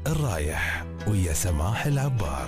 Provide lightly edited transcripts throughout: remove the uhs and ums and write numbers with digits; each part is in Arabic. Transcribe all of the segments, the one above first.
الرايح ويا سماح العبار.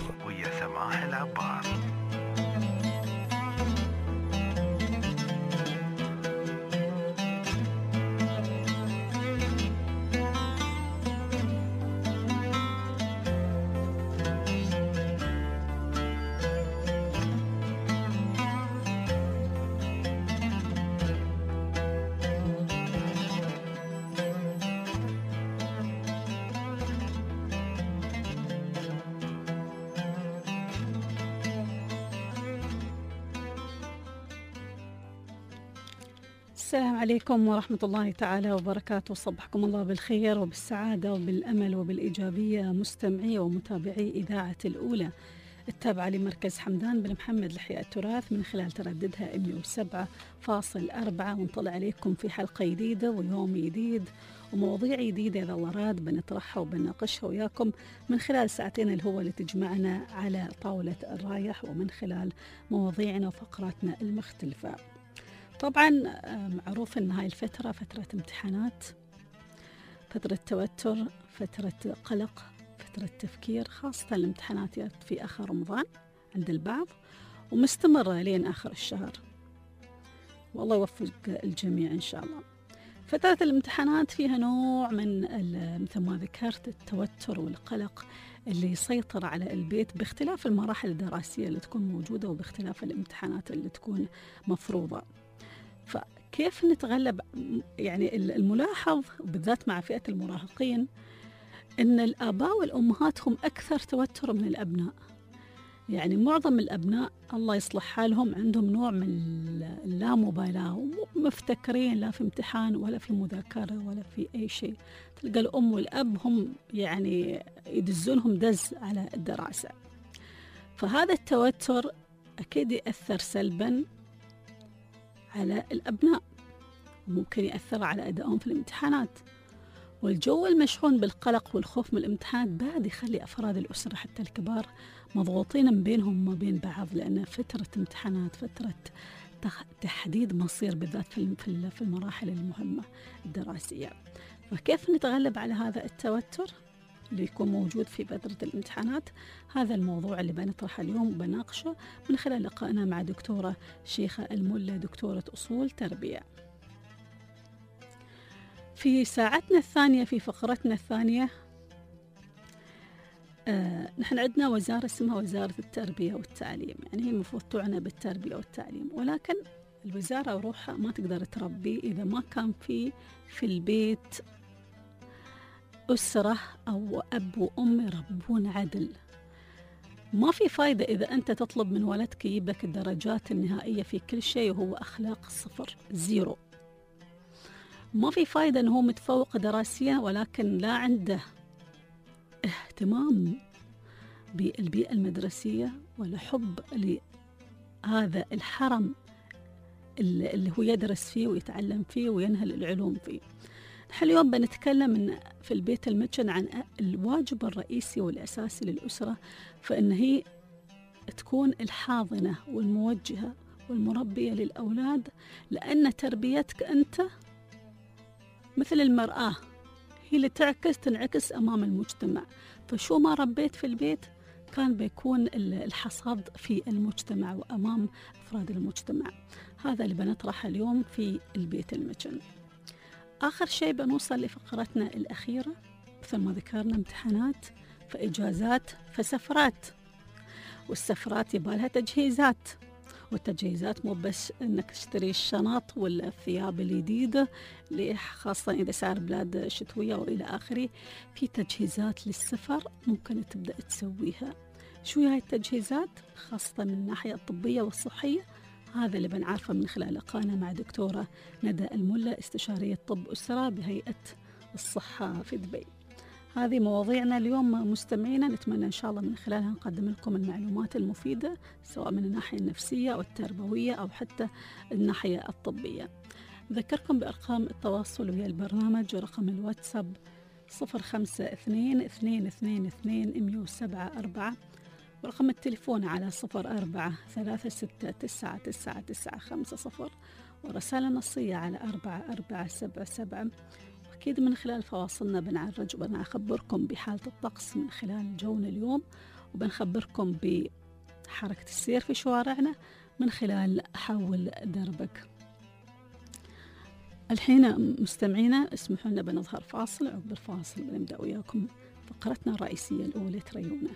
السلام عليكم ورحمة الله تعالى وبركاته. صبحكم الله بالخير وبالسعادة وبالأمل وبالإيجابية مستمعي ومتابعي إذاعة الأولى التابعة لمركز حمدان بن محمد لإحياء التراث من خلال ترددها 107.4. ونطلع عليكم في حلقة جديدة ويوم جديد ومواضيع جديدة إذا الله راد بنطرحها وبناقشها وياكم من خلال ساعتين الهوى اللي تجمعنا على طاولة الرايح ومن خلال مواضيعنا وفقراتنا المختلفة. طبعا معروف أن هاي الفترة فترة امتحانات، فترة توتر، فترة قلق، فترة تفكير، خاصة الامتحانات في آخر رمضان عند البعض ومستمرة لين آخر الشهر، والله يوفق الجميع إن شاء الله. فترة الامتحانات فيها نوع من مثل ما ذكرت التوتر والقلق اللي يسيطر على البيت باختلاف المراحل الدراسية اللي تكون موجودة وباختلاف الامتحانات اللي تكون مفروضة. فكيف نتغلب؟ يعني الملاحظ بالذات مع فئة المراهقين أن الآباء والأمهات هم أكثر توتر من الأبناء. يعني معظم الأبناء الله يصلح حالهم عندهم نوع من اللامبالاة ومفتكرين لا في امتحان ولا في مذاكرة ولا في أي شيء. تلقى الأم والأب هم يعني يدزونهم دز على الدراسة. فهذا التوتر أكيد يأثر سلباً على الأبناء وممكن يأثر على أدائهم في الامتحانات. والجو المشحون بالقلق والخوف من الامتحانات بعد يخلي أفراد الأسرة حتى الكبار مضغوطين من بينهم وما بين بعض، لأن فترة امتحانات فترة تحديد مصير بالذات في المراحل المهمة الدراسية. فكيف نتغلب على هذا التوتر اللي يكون موجود في فترة الامتحانات؟ هذا الموضوع اللي بنطرحه اليوم وبناقشه من خلال لقائنا مع دكتورة شيخة الملا، دكتورة أصول تربية. في ساعتنا الثانية في فقرتنا الثانية نحن عندنا وزارة اسمها وزارة التربية والتعليم، يعني هي المفروض تعنى بالتربية والتعليم، ولكن الوزارة روحها ما تقدر تربي إذا ما كان في البيت أسرة أو أب وأم يربون عدل. ما في فايدة إذا أنت تطلب من ولدك يجيب لك الدرجات النهائية في كل شيء وهو أخلاق 0 0. ما في فايدة أنه متفوق دراسيا ولكن لا عنده اهتمام بالبيئة المدرسية ولا حب لهذا الحرم اللي هو يدرس فيه ويتعلم فيه وينهل العلوم فيه. نحن اليوم بنتكلم في البيت المتشن عن الواجب الرئيسي والأساسي للأسرة، فإن هي تكون الحاضنة والموجهة والمربية للأولاد، لأن تربيتك أنت مثل المرآة، هي اللي تنعكس أمام المجتمع. فشو ما ربيت في البيت كان بيكون الحصاد في المجتمع وأمام أفراد المجتمع. هذا اللي بنطرحه اليوم في البيت المتشن. آخر شيء بنوصل لفقرتنا الأخيرة، مثل ما ذكرنا امتحانات فإجازات فسفرات، والسفرات يبالها تجهيزات، والتجهيزات مو بس انك تشتري الشنط والثياب الجديدة خاصة إذا صار بلاد شتوية وإلى آخره. في تجهيزات للسفر ممكن تبدأ تسويها. شو هاي التجهيزات خاصة من الناحية الطبية والصحية؟ هذا اللي بنعرفه من خلال لقائنا مع دكتورة ندى الملا، استشارية طب أسرة بهيئة الصحة في دبي. هذه مواضيعنا اليوم مستمعينا، نتمنى إن شاء الله من خلالها نقدم لكم المعلومات المفيدة سواء من الناحية النفسية أو التربوية أو حتى الناحية الطبية. أذكركم بأرقام التواصل ويا البرنامج، رقم الواتساب 0522222174، ورقم التليفون على 0436999950، ورسالة نصية على 4477، أكيد من خلال فواصلنا بنعرج وبنخبركم بحالة الطقس من خلال جونا اليوم، وبنخبركم بحركة السير في شوارعنا من خلال حول دربك. الحين مستمعينا اسمحوا لنا بنظهر فاصل، عقب الفاصل بنبدأ وياكم فقرتنا الرئيسية الأولى تريونا.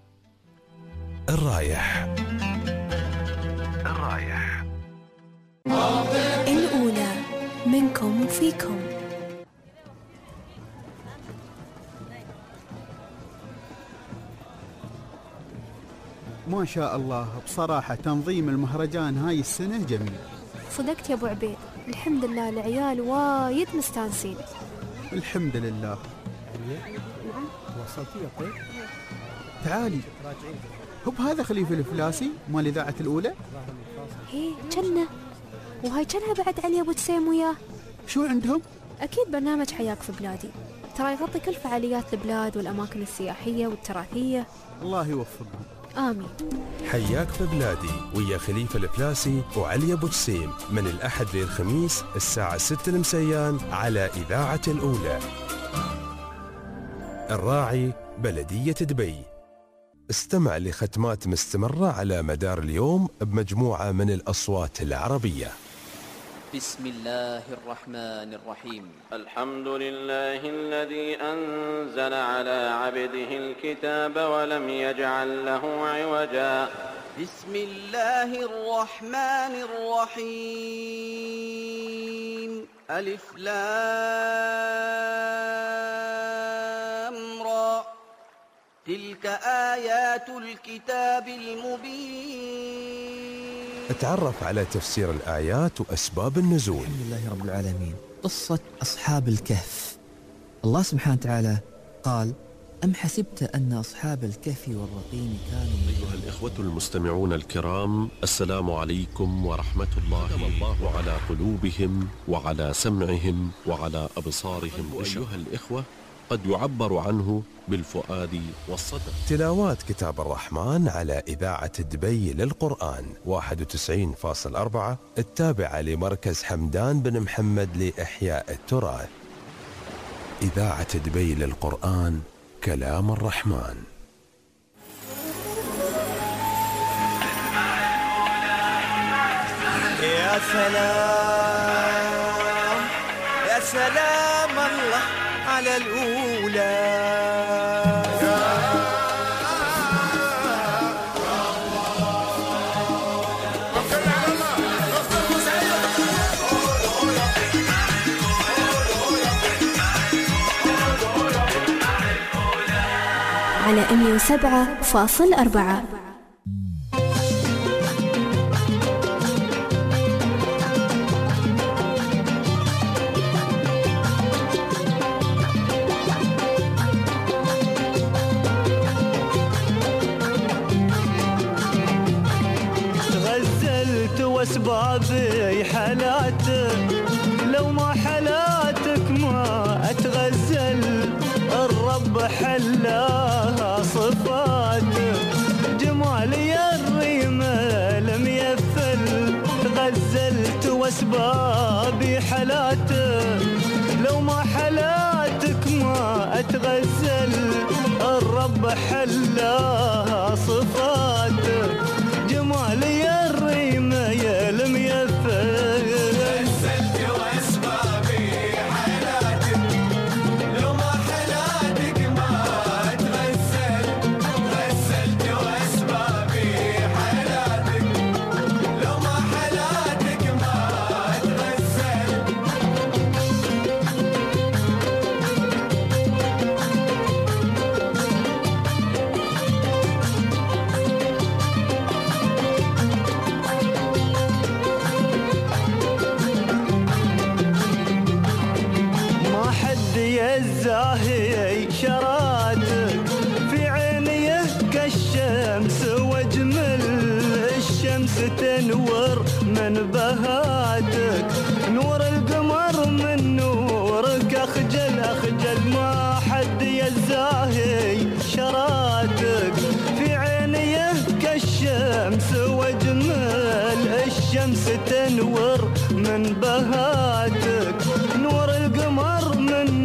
الرايح الأولى منكم وفيكم. ما شاء الله، بصراحة تنظيم المهرجان هاي السنة جميل. صدقت يا أبو عبيد، الحمد لله العيال وايد مستانسين. الحمد لله. تعالي، هو هذا خليفة الفلاسي مال إذاعة الأولى؟ هي جنة، وهاي جنها بعد علي أبو تسيم وياه. شو عندهم؟ أكيد برنامج حياك في بلادي، ترى يغطي كل فعاليات البلاد والأماكن السياحية والتراثية. الله يوفقهم. آمين. حياك في بلادي ويا خليفة الفلاسي وعلي أبو جسيم من الأحد للخميس الساعة 6 المسيان على إذاعة الأولى. الراعي بلدية دبي. استمع لختمات مستمرة على مدار اليوم بمجموعة من الأصوات العربية. بسم الله الرحمن الرحيم. الحمد لله الذي أنزل على عبده الكتاب ولم يجعل له عوجا. بسم الله الرحمن الرحيم. ألف لام را. تلك آيات الكتاب المبين. اتعرف على تفسير الآيات وأسباب النزول. الحمد لله رب العالمين. قصة أصحاب الكهف. الله سبحانه وتعالى قال: أم حسبت أن أصحاب الكهف والرقيم كانوا. أيها الإخوة المستمعون الكرام، السلام عليكم ورحمة الله على قلوبهم وعلى سمعهم وعلى أبصارهم. أيها الإخوة، قد يعبر عنه بالفؤاد والصدر. تلاوات كتاب الرحمن على إذاعة دبي للقرآن 91.4 التابعة لمركز حمدان بن محمد لإحياء التراث. إذاعة دبي للقرآن، كلام الرحمن. يا سلام يا سلام الله على الأولى. على 107.4. واسبابي حالاتك، لو ما حالاتك ما اتغزل. الرب حلاها صفاتك، جمالي الريمة لم يفل. غزلت واسبابي حالاتك، لو ما حالاتك ما اتغزل. الرب حلاها صفاتك، جمالي الريمة لم يفل. غزلت واسبابي حالاتك، لو ما حالاتك ما اتغزل. غزلت واسبابي حالاتك، لو ما حالاتك ما اتغزل. الزاهي شراتك، في عيني كالشمس واجمل. الشمس تنور من بهاتك، نور القمر من نورك أخجل أخجل. ما حد يزاهي شراتك، في عيني كالشمس واجمل. الشمس تنور من بهاتك، نور القمر من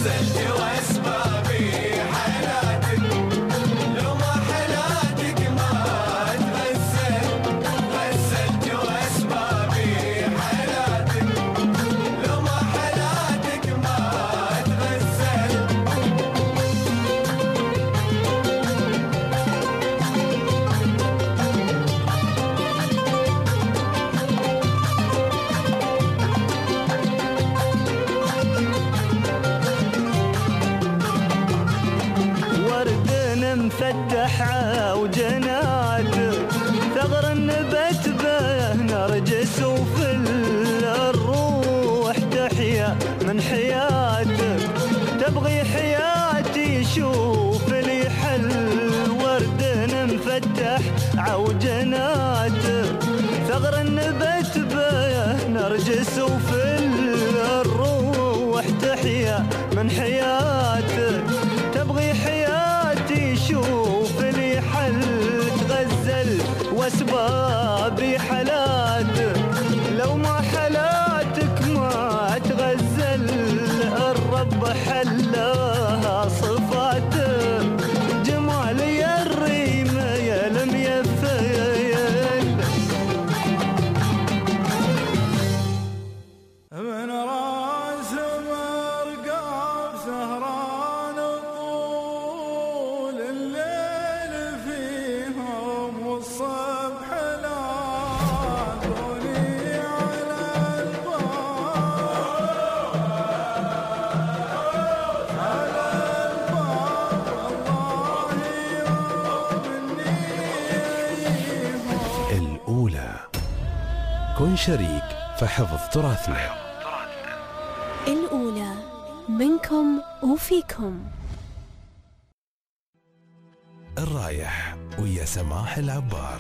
مفتح وجناتك ثغر النبت به نرجس وفل الروح تحيا من حياتك تبغي حياتي شوف لي حل ورد مفتح عوجناتك ثغر النبت به نرجس وفل الروح تحيا من حياتك تبغي حياتي شوف لي حل تغزل واسبابي حلاتك لو ما حلاتك ما تغزل الرب حلاها صفاتك جمال يا الريم يا لم يفيل من راس مرقاب سهران طول الليل فيهم والصبح لا دوني على الباب والله يوم الأولى. كن شريك في حفظ تراثنا. الأولى منكم وفيكم. الرايح ويا سماح العبار.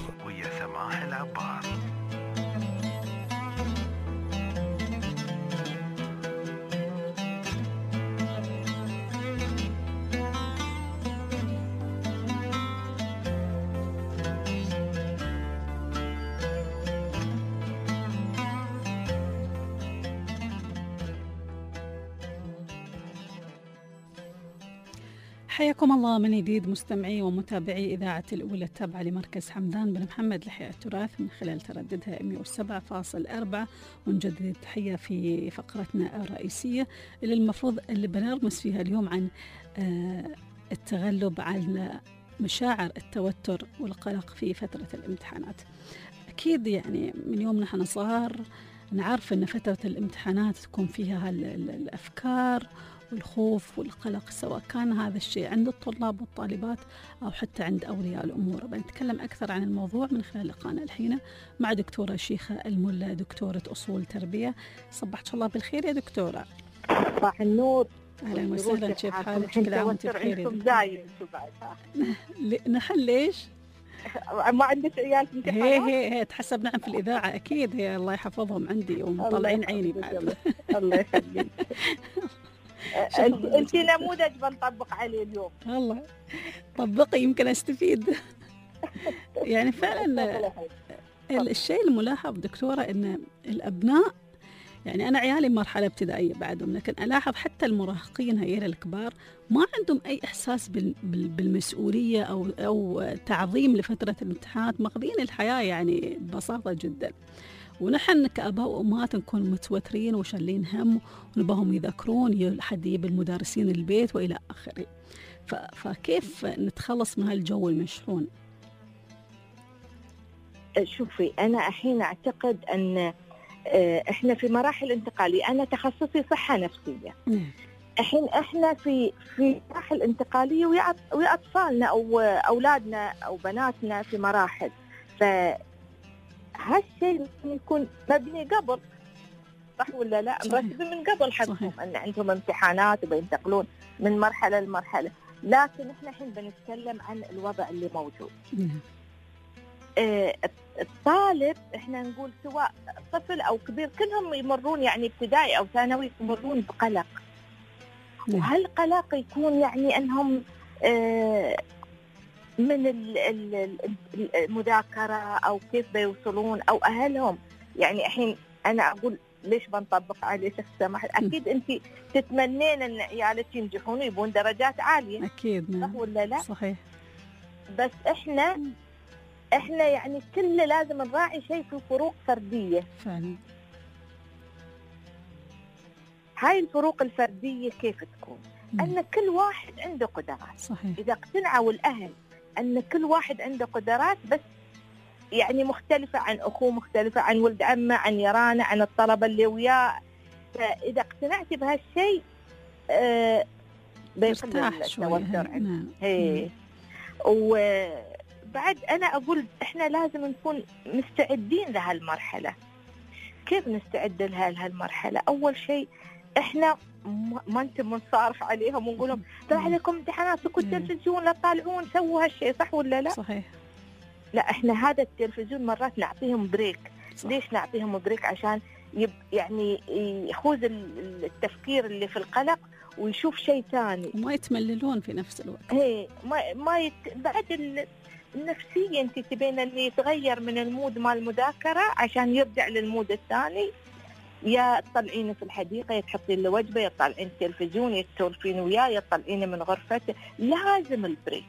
حياكم الله من جديد مستمعي ومتابعي إذاعة الأولى التابعة لمركز حمدان بن محمد لإحياء التراث من خلال ترددها 107.4. ونجدد التحية في فقرتنا الرئيسية اللي المفروض اللي بنرمس فيها اليوم عن التغلب على مشاعر التوتر والقلق في فترة الامتحانات. أكيد يعني من يوم نحن صغار نعرف أن فترة الامتحانات تكون فيها الأفكار والخوف والقلق، سواء كان هذا الشيء عند الطلاب والطالبات أو حتى عند أولياء الأمور. بنتكلم أكثر عن الموضوع من خلال لقاءنا الحين مع دكتورة شيخة الملا، دكتورة أصول تربية. صبحت الله بالخير يا دكتورة. صباح النور. أهلا وسهلا، كيف حالك؟ كل عام وأنت بخير. دايم نحن ليش؟ ما عندك عيال في امتحانات؟ هي تحسب نعم في الإذاعة أكيد، هي الله يحفظهم عندي ومطلعين عيني بعد. الله يخليك. انت نموذج بنطبق عليه اليوم. والله طبقي يمكن استفيد. يعني فعلا الشيء الملاحظ دكتورة ان الابناء، يعني انا عيالي مرحله ابتدائيه بعدهم، لكن الاحظ حتى المراهقين هيئة الكبار ما عندهم اي احساس بالمسؤوليه او تعظيم لفتره الامتحانات، ماخذين الحياه يعني ببساطه جدا. ونحن كأباء وأمهات نكون متوترين وشالين هم ونباهم يذاكرون، حد يجيب المدرسين البيت وإلى آخره. فكيف نتخلص من هالجو المشحون؟ شوفي أنا الحين أعتقد أن إحنا في مراحل انتقالية. أنا تخصصي صحة نفسية. الحين إحنا في مراحل انتقالية ويا أطفالنا أو أولادنا أو بناتنا في مراحل. هالشيء يكون مبني قبل، صح ولا لا؟ مرتب من قبل حقهم أن عندهم امتحانات وبينتقلون من مرحلة لمرحلة. لكن إحنا الحين بنتكلم عن الوضع اللي موجود. الطالب إحنا نقول سواء طفل أو كبير كلهم يمرون، يعني ابتدائي أو ثانوي يمرون بقلق. وهالقلق يكون يعني أنهم من المذاكرة أو كيف بيوصلون أو أهلهم. يعني الحين أنا أقول ليش بنطبق عليه شخص سمح؟ اكيد انت تتمنين ان عيالك ينجحون ويبون درجات عاليه، اكيد صح ولا لا؟ صحيح. بس احنا يعني كل لازم نراعي شيء في فروق فرديه فعلا. هاي الفروق الفرديه كيف تكون؟ ان كل واحد عنده قدرات. صحيح. اذا اقتنعوا الاهل ان كل واحد عنده قدرات بس يعني مختلفه عن اخوه، مختلفه عن ولد عمه، عن يرانه، عن الطلبه اللي وياه، فاذا اقتنعتي بهالشيء بيقل التوتر عندك. وبعد انا اقول احنا لازم نكون مستعدين لهالمرحله. كيف نستعد لها لهالمرحله؟ اول شيء احنا ما انت منصارف عليهم ونقول لهم ترى عليكم امتحانات التلفزيون لا تطالعون، سووا هالشيء، صح ولا لا؟ صحيح. لا احنا هذا التلفزيون مرات نعطيهم بريك. صح. ليش نعطيهم بريك؟ عشان يعني يخوض التفكير اللي في القلق ويشوف شيء ثاني وما يتمللون في نفس الوقت. بعد النفسية انت تبين اللي يتغير من المود مال المذاكرة عشان يرجع للمود الثاني. يا تطلعينه في الحديقة، يتحطين له وجبة، يطلعين التلفزيون، يتسولفين وياه، يطلعينه من غرفته. لازم البريك.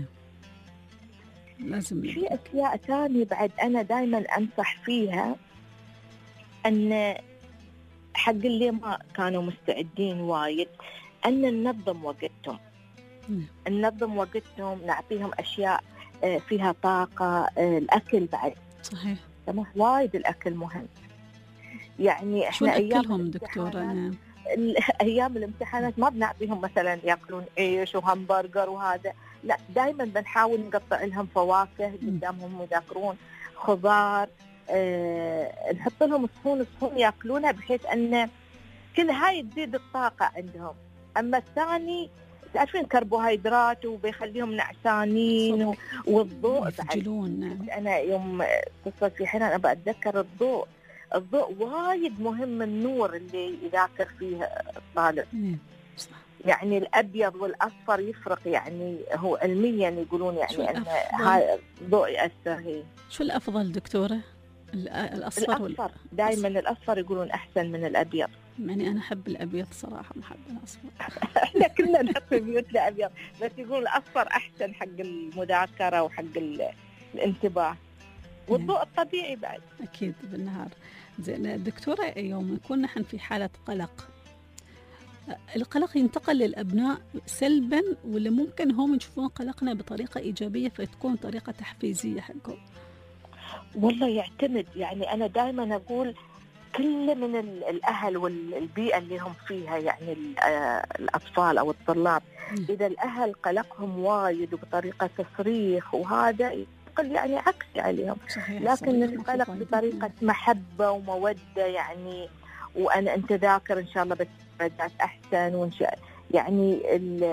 لازم. في أشياء ثانية بعد أنا دائما أنصح فيها، أن حق اللي ما كانوا مستعدين وايد أن ننظم وقتهم. ننظم وقتهم، نعطيهم أشياء فيها طاقة. الأكل بعد. صحيح. تمام، وايد الأكل مهم. يعني احنا أيام دكتورة أيام الامتحانات ما بنعطيهم مثلا يأكلون عيش وهمبرجر وهذا، لا دائما بنحاول نقطع لهم فواكه قدامهم يذاكرون، خضار، نحط لهم صحون يأكلونها بحيث أن كل هاي تزيد الطاقة عندهم. أما الثاني تعرفين كربوهيدرات وبيخليهم نعسانين والضوء بعد. أنا يوم اتصلت في حين أنا بتذكر الضوء وايد مهم. النور اللي يذاكر فيه الطالب. صح. يعني الأبيض والأصفر يفرق، يعني هو علميا يقولون يعني أن هذا الضوء يأثر. هي شو الأفضل دكتورة؟ الأصفر دائما الأصفر يقولون أحسن من الأبيض. يعني أنا أحب الأبيض صراحة، ما أحب الأصفر. احنا كلنا نحب بيوتنا أبيض، بس يقولون الأصفر أحسن حق المذاكرة وحق الانتباه والضوء الطبيعي بعد. أكيد بالنهار. زين دكتورة، يوم نكون نحن في حالة قلق، القلق ينتقل للأبناء سلبا ولا ممكن هم يشوفون قلقنا بطريقة إيجابية فتكون طريقة تحفيزية حقهم؟ والله يعتمد. يعني أنا دائما أقول كل من الأهل والبيئة اللي هم فيها، يعني الأطفال أو الطلاب، إذا الأهل قلقهم وايد وبطريقة تصريخ وهذا يعني عكس عليهم. صحيح. لكن القلق بطريقة محبة ومودة، يعني أنت ذاكر إن شاء الله بس درجات أحسن، يعني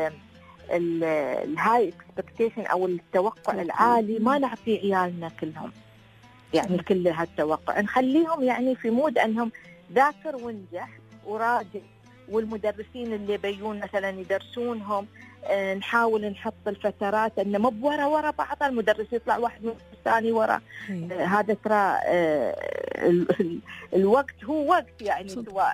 الهاي اكسبكتيشن أو التوقع العالي ما نعطي عيالنا كلهم، يعني كل هالتوقع. نخليهم يعني في مود أنهم ذاكر وانجح وراجع، والمدرسين اللي بيون مثلا يدرسونهم نحاول نحط الفترات أنه مو ورا بعض، المدرس يطلع واحد من الثاني ورا. هذا ترى الوقت هو وقت، يعني سواء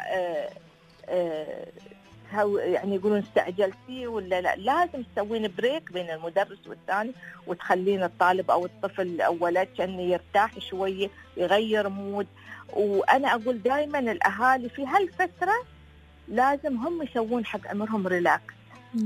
يعني يقولون استعجلتي ولا لا، لازم تسوين بريك بين المدرس والثاني وتخلين الطالب أو الطفل أو ولد أنه يرتاح شوية، يغير مود. وأنا أقول دائما الأهالي في هالفترة لازم هم يسوون حق عمرهم ريلاكس.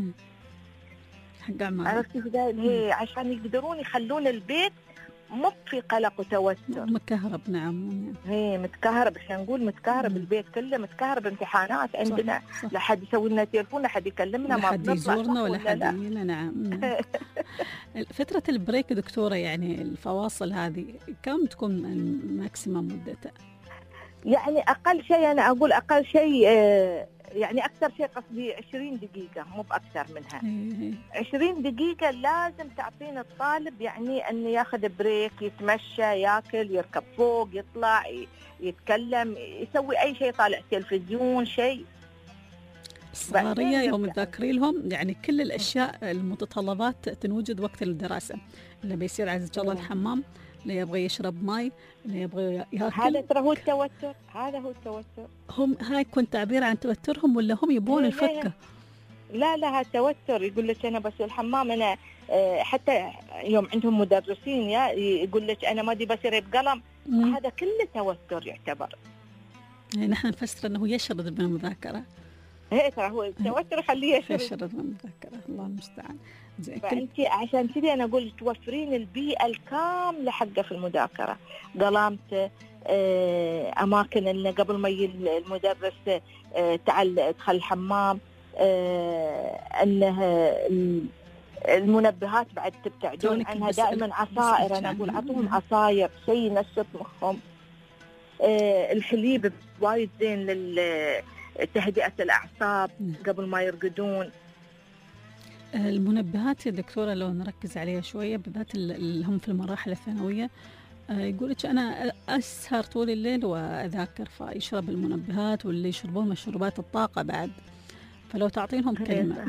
حق عمرهم. عرفتي هي عشان يقدرون يخلون البيت مو في قلق وتوتر. متكهرب. نعم. هي متكهرب، احنا نقول متكهرب. البيت كله متكهرب، امتحانات عندنا. صح. لا حد يسوي لنا تليفون، لا حد يكلمنا، ما حد يزورنا ولا حد يجينا. نعم. فترة البريك دكتورة، يعني الفواصل هذه كم تكون ماكسيمم مدتها؟ يعني أقل شيء أنا أقول أقل شيء يعني أكثر شيء قصدي 20 دقيقة، مو بأكثر منها. 20 دقيقة لازم تعطينا الطالب يعني أنه ياخذ بريك، يتمشى، ياكل، يركب فوق، يطلع، يتكلم، يسوي أي شيء، طالع تلفزيون، شيء. الصغارية يوم تذكري لهم يعني كل الأشياء المتطلبات تنوجد وقت الدراسة، اللي بيصير عز الله الحمام اللي يبغى يشرب ماء، اللي يبغى ياكل. هذا ترى هو التوتر، هذا هو التوتر. هم هاي يكون تعبير عن توترهم ولا هم يبون الفكة؟ لا هذا توتر. يقول لك أنا بس الحمام أنا حتى يوم عندهم مدرسين يقول لك أنا ما دي بصير بقلم. هذا كله توتر يعتبر. يعني نحن نفسر أنه يشرد من المذاكرة. إيه ترى هو التوتر يخليه يشرد من المذاكرة. الله المستعان. فأنت عشان كذا أنا أقول توفرين البيئة الكاملة حقه في المذاكرة، قلامته، أماكن إنه قبل ما المدرس تعال ادخل الحمام، أنه المنبهات بعد تبتعدون عنها دائما. عصائر، أنا أقول عطوهم عصاير شيء ينشط مخهم. الحليب وايد زين لتهدئة الأعصاب قبل ما يرقدون. المنبهات يا دكتورة لو نركز عليها شوية، بالذات اللي هم في المراحل الثانوية، يقولك أنا أسهر طول الليل وأذاكر، فيشرب المنبهات، واللي يشربون مشروبات الطاقة بعد، فلو تعطينهم كلمة.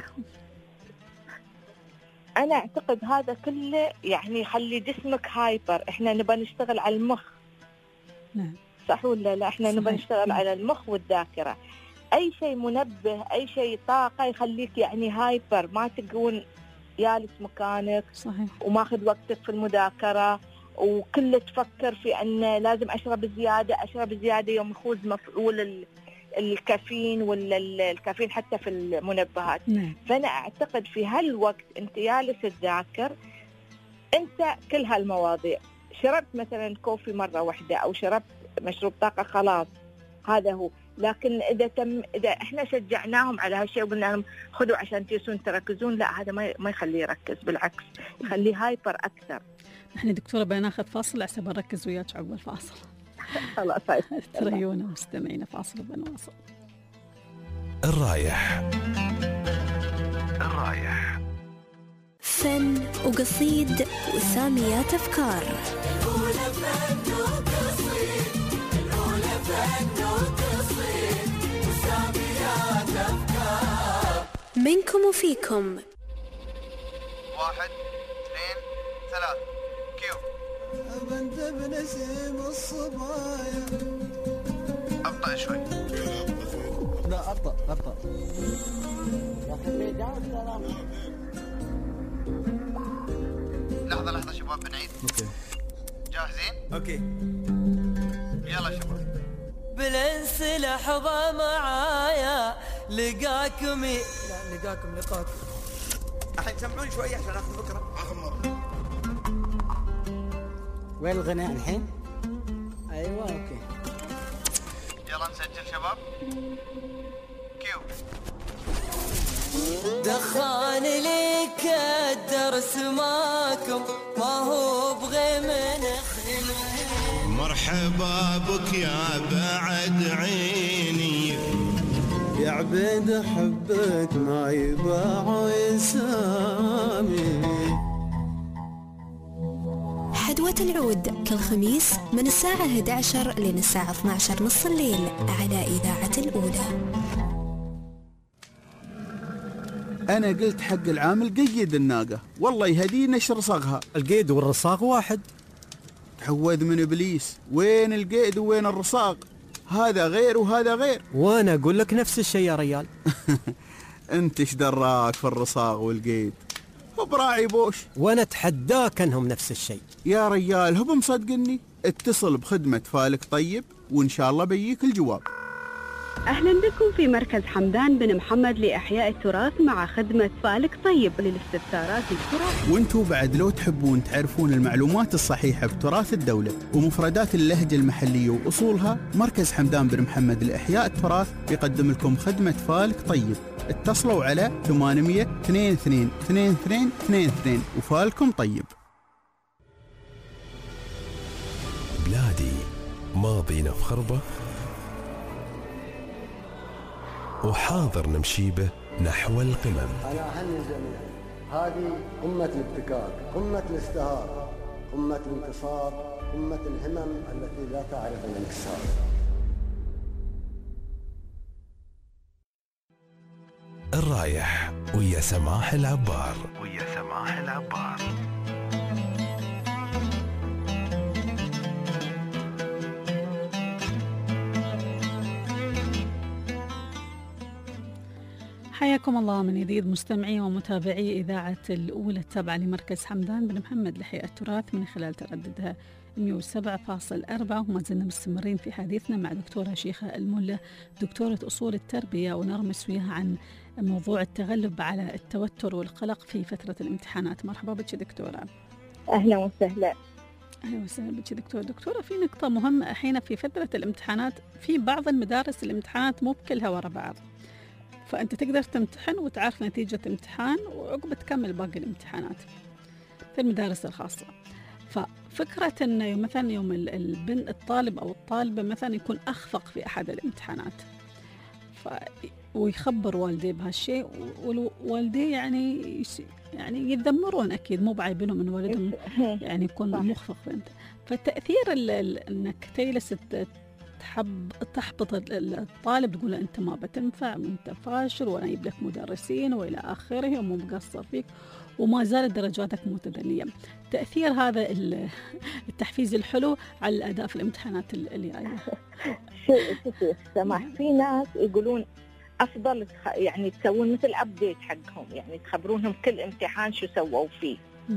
أنا أعتقد هذا كله يعني يخلي جسمك هايبر. إحنا نبى نشتغل على المخ. نعم. صح ولا لا؟ إحنا نبى نشتغل على المخ والذاكرة. أي شيء منبه، أي شيء طاقة يخليك يعني هايبر، ما تكون جالس مكانك. صحيح. وماخذ وقتك في المذاكرة، وكل تفكر في أن لازم أشرب زيادة يوم يخوض مفعول الكافيين ولا الكافيين حتى في المنبهات. فأنا أعتقد في هالوقت أنت جالس تذاكر، أنت كل هالمواضيع شربت مثلا كوفي مرة واحدة أو شربت مشروب طاقة، خلاص هذا هو. لكن إذا إحنا شجعناهم على هالشيء وقلنا لهم خذوا عشان تيسون تركزون، لا هذا ما يخليه يركز، بالعكس يخليه هايبر أكثر. نحن دكتورة بناخذ فاصل عشان نركز وياك عقب الفاصل. خلاص تريونا مستمعين، فاصل وبنواصل. الرايح فن وقصيد وساميات أفكار. منكم وفيكم. 1 2 3 كيو. أبنت بنسيم الصبايا. أبطأ شوي. لا أبطأ. لحظة شباب بنعيد. اوكي. جاهزين؟ اوكي. يلا شباب. بالانس لحظة معايا لقاكم الحين سمعوني شوي عشان اخذ فكرة. آخر مرة. وين الغناء الحين؟ ايوه اوكي. يلا نسجل شباب. كيو. دخان ليك الدرس ماكم ما هو بغي من مرحبا بك يا بعد عيني، يا عبيد حبك ما يباع يسامي. حدوة العود كل خميس من الساعة 11 لين الساعة 12 نص الليل على إذاعة الأولى. أنا قلت حق العامل قيد الناقة، والله يهدي نشر صاغها. القيد والرصاغ واحد. تعوذ من إبليس، وين القيد وين الرصاغ؟ هذا غير وهذا غير. وأنا أقول لك نفس الشيء يا ريال. أنت إيش دراك في الرصاغ والقيد؟ هو براعي بوش. وأنا أتحداك أنهم نفس الشيء يا ريال. هو مصدقني؟ اتصل بخدمة فالك طيب وإن شاء الله بيجيك الجواب. أهلا بكم في مركز حمدان بن محمد لإحياء التراث مع خدمة فالك طيب للاستفسارات التراثية. وانتوا بعد لو تحبون تعرفون المعلومات الصحيحة بتراث الدولة ومفردات اللهجة المحلية وأصولها، مركز حمدان بن محمد لإحياء التراث يقدم لكم خدمة فالك طيب. اتصلوا على 800 22 22 22 وفالكم طيب. بلادي ماضينا في خربة وحاضر نمشي به نحو القمم. أنا أهني الجميع، هذه قمة الابتكار، قمة الازدهار، قمة الانتصار، قمة الهمم التي لا تعرف الانكسار. الرايح ويا سماح العبار. حياكم الله من جديد مستمعي ومتابعي إذاعة الأولى التابعة لمركز حمدان بن محمد لإحياء التراث من خلال ترددها 107.4. وما زلنا مستمرين في حديثنا مع دكتورة شيخة الملا، دكتورة أصول التربية، ونرمس وياها عن موضوع التغلب على التوتر والقلق في فترة الامتحانات. مرحبا بك دكتورة. أهلا وسهلا. أهلا وسهلا بك دكتورة. في نقطة مهمة أحيانا في فترة الامتحانات، في بعض المدارس الامتحانات مو بكلها ورا بعض، فأنت تقدر تمتحن وتعرف نتيجة امتحان وعقب تكمل باقي الامتحانات في المدارس الخاصة. ففكرة أنه مثلا يوم الطالب أو الطالبة مثلا يكون أخفق في أحد الامتحانات ويخبر والديه بهالشيء، والوالديه يعني يتذمرون أكيد، مو بعيبينهم من والدهم يعني يكون مخفق. فالتأثير أنك تجلس تحبط الطالب، تقول أنت ما بتنفع وأنت فاشل وأنا أجيب لك مدرسين وإلى آخره ومو مقصر فيك وما زالت درجاتك متدنية. تأثير هذا التحفيز الحلو على الأداء في الامتحانات اللي جاية. شوفي سماح، في ناس يقولون أفضل يعني تسوون مثل أبديت حقهم، يعني تخبرونهم كل امتحان شو سووا فيه.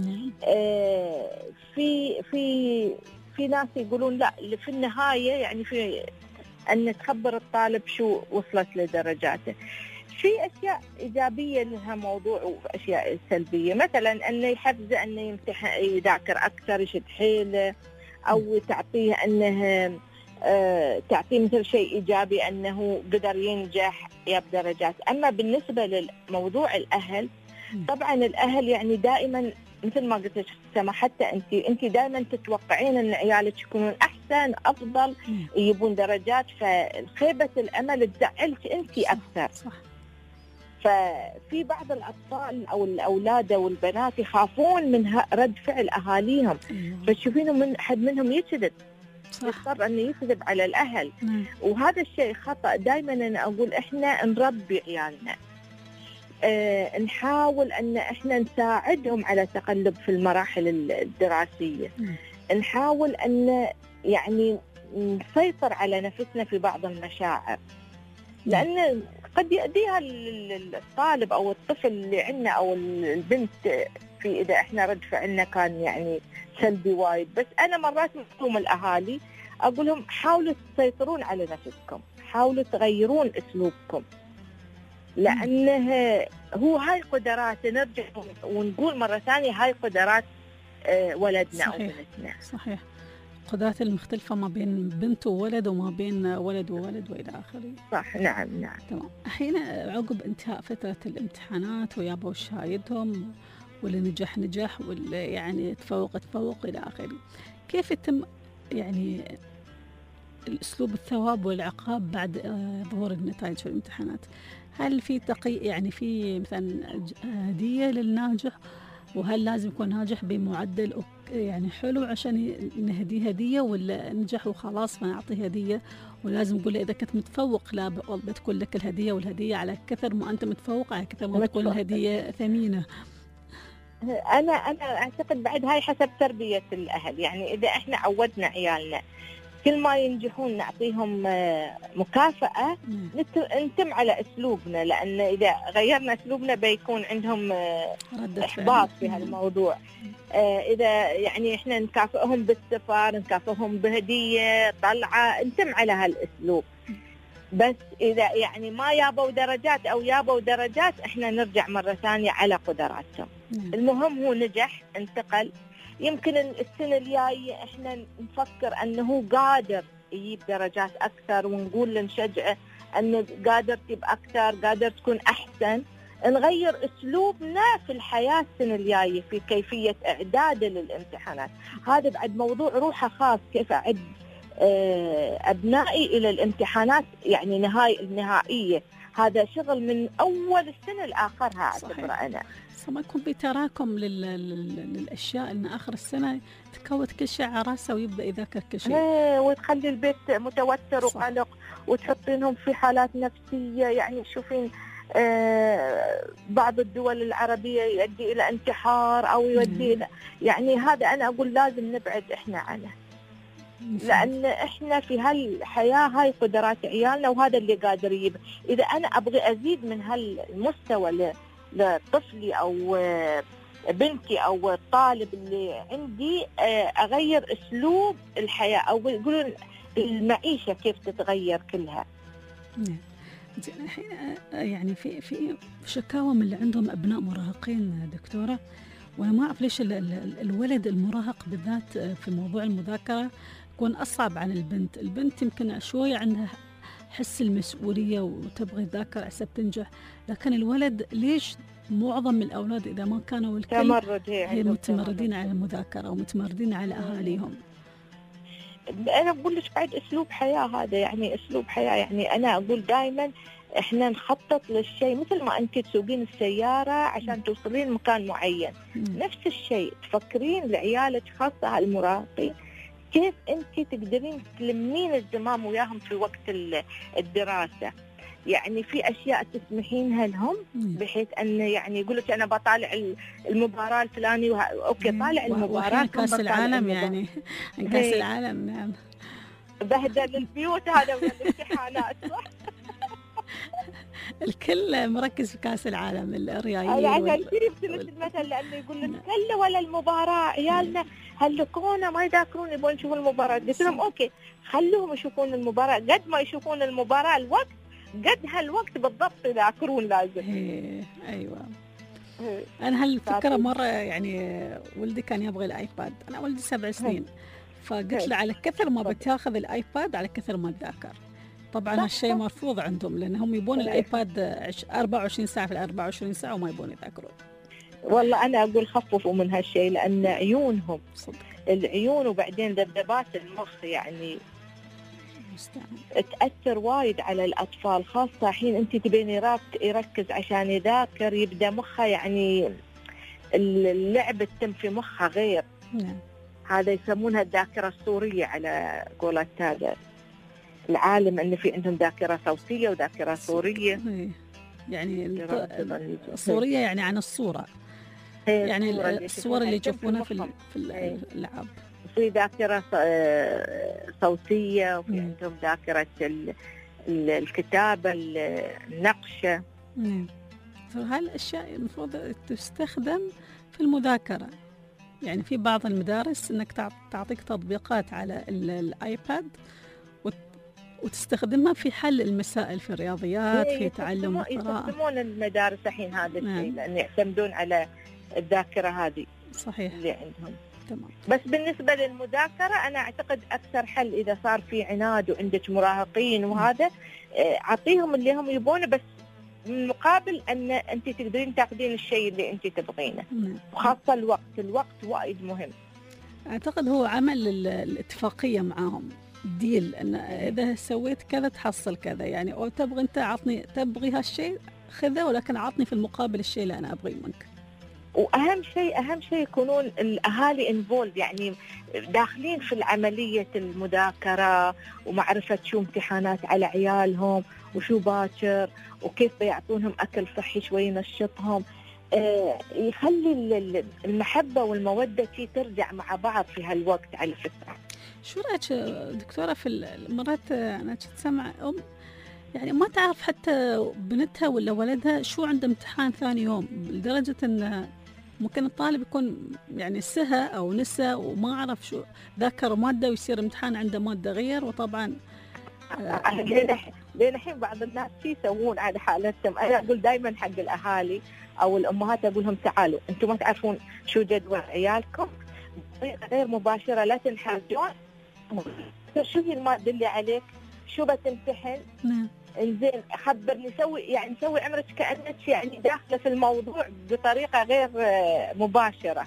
في ناس يقولون لا، في النهاية يعني في أن تخبر الطالب شو وصلت لدرجاته. في أشياء إيجابية لها موضوع وأشياء سلبية، مثلا أنه يحفزه أنه يمتحن يذاكر أكثر، يشد حيله، أو تعطيه أنه تعطيه مثل شيء إيجابي أنه قدر ينجح يجيب درجات. أما بالنسبة لموضوع الأهل، طبعا الأهل يعني دائما مثل ما قلت سما، حتى أنت دائما تتوقعين أن عيالك يكونون أحسن أفضل، يجيبون درجات، فخيبة الأمل تزعلك أنت أكثر. صح. ففي بعض الأطفال أو الأولاد أو البنات يخافون من رد فعل أهاليهم، فتشوفينهم من أحد منهم يكذب، يضطر أنه يكذب على الأهل. وهذا الشيء خطأ. دائما أنا أقول إحنا نربي عيالنا، نحاول أن إحنا نساعدهم على تقلب في المراحل الدراسية، نحاول أن يعني نسيطر على نفسنا في بعض المشاعر، لأن قد يؤديها الطالب أو الطفل اللي عندنا أو البنت في إذا إحنا رد فعلنا كان يعني سلبي وايد. بس أنا مرات مفهوم الأهالي أقول لهم حاولوا تسيطرون على نفسكم، حاولوا تغيرون أسلوبكم، لأنه هو هاي قدرات. نرجع ونقول مرة ثانية هاي قدرات ولدنا أو بنتنا. صحيح. قدرات المختلفة ما بين بنت وولد وما بين ولد وولد وإلى آخره. صح. نعم. تمام. الحين عقب انتهاء فترة الامتحانات ويابوا شهايدهم، واللي نجح واللي يعني تفوق إلى آخره، كيف يتم يعني الأسلوب الثواب والعقاب بعد ظهور النتائج في الامتحانات؟ هل في يعني في مثلا هدية للناجح، وهل لازم يكون ناجح بمعدل يعني حلو عشان نهديه هدية، ولا نجح وخلاص ما نعطيه هدية؟ ولازم نقول له إذا كنت متفوق لا بتكون لك الهدية، والهدية على كثر ما أنت متفوق على كثر ما تكون الهدية ثمينة. أنا أعتقد بعد هاي حسب تربية الأهل. يعني إذا إحنا عودنا عيالنا كل ما ينجحون نعطيهم مكافأة، نتم على أسلوبنا، لأن إذا غيرنا أسلوبنا بيكون عندهم إحباط في هالموضوع. إذا يعني إحنا نكافئهم بالسفر، نكافئهم بهدية طلعة، نتم على هالأسلوب. بس إذا يعني ما يابوا درجات أو يابوا درجات، إحنا نرجع مرة ثانية على قدراتهم. المهم هو نجح، انتقل. يمكن السنة الجاية إحنا نفكر أنه قادر يجيب درجات أكثر، ونقول نشجعه أنه قادر تجيب أكثر، قادر تكون أحسن. نغير أسلوبنا في الحياة السنة الجاية في كيفية إعداده للامتحانات. هذا بعد موضوع روحه خاص، كيف أعد أبنائي إلى الامتحانات يعني النهائية. هذا شغل من أول السنة لآخرها أعتبر أنا. ما يكون بتراكم للأشياء، إن آخر السنة تكوت كل شيء على راسه ويبدأ يذاكر كل شيء. وتخلي البيت متوتر وقلق، وتحطينهم في حالات نفسية. يعني تشوفين بعض الدول العربية يؤدي إلى انتحار أو يؤدي إلى يعني هذا. أنا أقول لازم نبعد إحنا عنه. لأن إحنا في هالحياة هاي قدرات عيالنا وهذا اللي قادر يجيب. إذا أنا أبغي أزيد من هالمستوى لطفلي أو بنتي أو الطالب اللي عندي، أغير أسلوب الحياة أو يقولون المعيشة كيف تتغير كلها. الحين يعني في شكاوى من اللي عندهم أبناء مراهقين دكتورة، وأنا ما أعرف ليش الولد المراهق بالذات في موضوع المذاكرة يكون أصعب عن البنت. البنت يمكن شوية عندها حس المسؤولية وتبغي تذاكر عشان تنجح، لكن الولد ليش معظم الأولاد إذا ما كانوا الكل هي متمردين على المذاكرة ومتمردين على أهاليهم؟ أنا أقول لك بعد أسلوب حياة، هذا يعني أسلوب حياة. يعني أنا أقول دائما إحنا نخطط للشيء مثل ما أنت تسوقين السيارة عشان توصلين مكان معين، نفس الشيء تفكرين لعيالك خاصة المراهقين كيف أنت تقدرين تلمين الزمام وياهم في وقت الدراسة. يعني في أشياء تسمحينها لهم بحيث أن يعني يقول لك أنا بطالع المباراة الفلاني أوكي طالع المباراة كأس العالم يعني كأس العالم. نعم بهدل البيوت هذا ولا الامتحانات صح. الكل مركز في كأس العالم الرياضيين. يعني يصير المثل لأنه يقول لك كله ولا المباراة عيالنا هلكونا ما يذاكرون يبون يشوفون المباراة. قلت لهم أوكي خلوهم يشوفون المباراة، قد ما يشوفون المباراة الوقت قد هالوقت بالضبط يذاكرون لازم. أيوة. أنا هالفكرة مرة يعني ولدي كان يبغى الآيباد، أنا ولدي 7 سنين، فقلت له على كثر ما بتاخذ الآيباد على كثر ما تذاكر. طبعا هالشيء مرفوض عندهم لأنهم يبون الآيباد 24 ساعة في 24 ساعة وما يبون يذاكرون. والله أنا أقول خففوا من هالشيء لأن عيونهم العيون وبعدين ذبذبات المخ يعني تأثر وايد على الأطفال، خاصة حين أنت تبين يركز عشان يذاكر يبدأ مخه يعني اللعب تتم في مخه غير. هذا يسمونها الذاكرة الصورية على قولة هذا العالم، أن في عندهم ذاكرة صوتية وذاكرة صورية. يعني الصورية يعني عن الصورة، يعني الصور اللي يشوفونها في اللعب. في ذاكرة صوتية وفي عندهم ذاكرة الكتابة النقشة. فهالأشياء المفروض تستخدم في المذاكرة. يعني في بعض المدارس أنك تعطيك تطبيقات على الآيباد وتستخدمها في حل المسائل في الرياضيات في تعلم القراءة. يستخدمون المدارس الحين هذا الشيء لأن يعتمدون على الذاكرة هذه صحيح اللي عندهم. تمام. بس بالنسبة للمذاكرة أنا أعتقد أكثر حل إذا صار في عناد وعندك مراهقين وهذا أعطيهم اللي هم يبونه، بس من مقابل أن أنت تقدرين تاخذين الشيء اللي أنت تبغينه. وخاصة الوقت وايد مهم. أعتقد هو عمل الاتفاقية معاهم ديل أن إذا سويت كذا تحصل كذا، يعني أو تبغي أنت عطني تبغي هالشيء خذه ولكن عطني في المقابل الشيء اللي أنا أبغيه منك. وأهم شيء يكونون الأهالي انفولد، يعني داخلين في العملية المذاكرة ومعرفة شو امتحانات على عيالهم وشو باكر وكيف بيعطونهم أكل صحي شوي ينشطهم. يخلي المحبة والمودة ترجع مع بعض في هالوقت على فكرة. شو رأيك دكتورة في المرات أنا كنت سمع يعني ما تعرف حتى بنتها ولا ولدها شو عنده امتحان ثاني يوم، لدرجة أن ممكن الطالب يكون يعني سهى أو نسى وما عرف شو ذاكر مادة ويصير امتحان عنده مادة غير. وطبعا لين الحين بعض الناس يسوون على حالتهم. أنا أقول دائما حق الأهالي أو الأمهات أقول لهم تعالوا أنتم ما تعرفون شو جدول عيالكم بطريقة غير مباشرة، لا تنحرجون. شو هي المادة اللي عليك، شو بتمتحن، انزين خبرني، سوي عمرك كأنك يعني داخلة في الموضوع بطريقة غير مباشرة.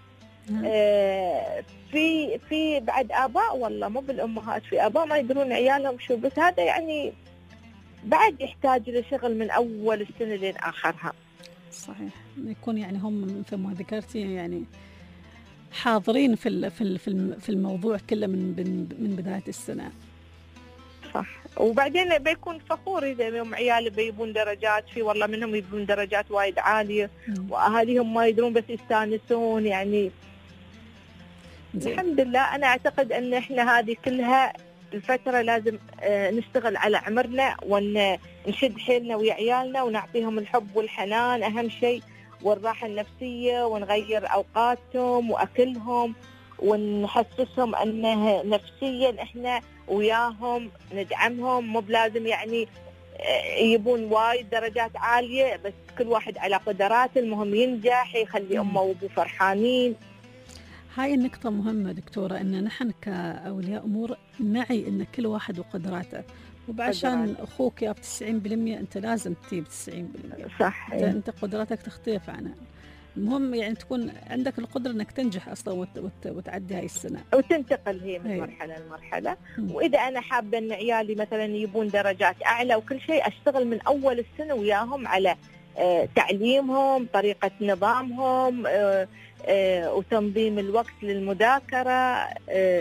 في بعد آباء والله مو بالأمهات، في آباء ما يدرون عيالهم شو، بس هذا يعني بعد يحتاج لشغل من أول السنة لين آخرها. صحيح يكون يعني هم مثل ما ذكرتي يعني حاضرين في الموضوع كله من بداية السنة. صح. وبعدين بيكون فخور إذا يوم عياله بيبون درجات، في والله منهم يبون درجات وايد عالية وأهاليهم ما يدرون بس يستانسون. يعني الحمد لله. أنا أعتقد أن إحنا هذه كلها الفترة لازم نشتغل على عمرنا ونشد حيلنا ويا عيالنا ونعطيهم الحب والحنان أهم شيء، والراحة النفسية، ونغير أوقاتهم وأكلهم، ونحسسهم أنه نفسيا إحنا وياهم ندعمهم. مو بلازم يعني يبون وايد درجات عالية، بس كل واحد على قدراته، المهم ينجح، يخلي أمه وأبوه فرحانين. هاي النقطة مهمة دكتورة، أن نحن كأولياء أمور نعي أن كل واحد وقدراته، وبعشان أخوك ياب 90% أنت لازم تجيب 90%. صح. أنت قدراتك تختلف عنها. المهم يعني تكون عندك القدرة أنك تنجح أصلا وتعدي هاي السنة وتنتقل هي من مرحلة لمرحلة. وإذا أنا حابة أن عيالي مثلا يبون درجات أعلى وكل شيء، أشتغل من أول السنة وياهم على تعليمهم، طريقة نظامهم، وتنظيم الوقت للمذاكرة.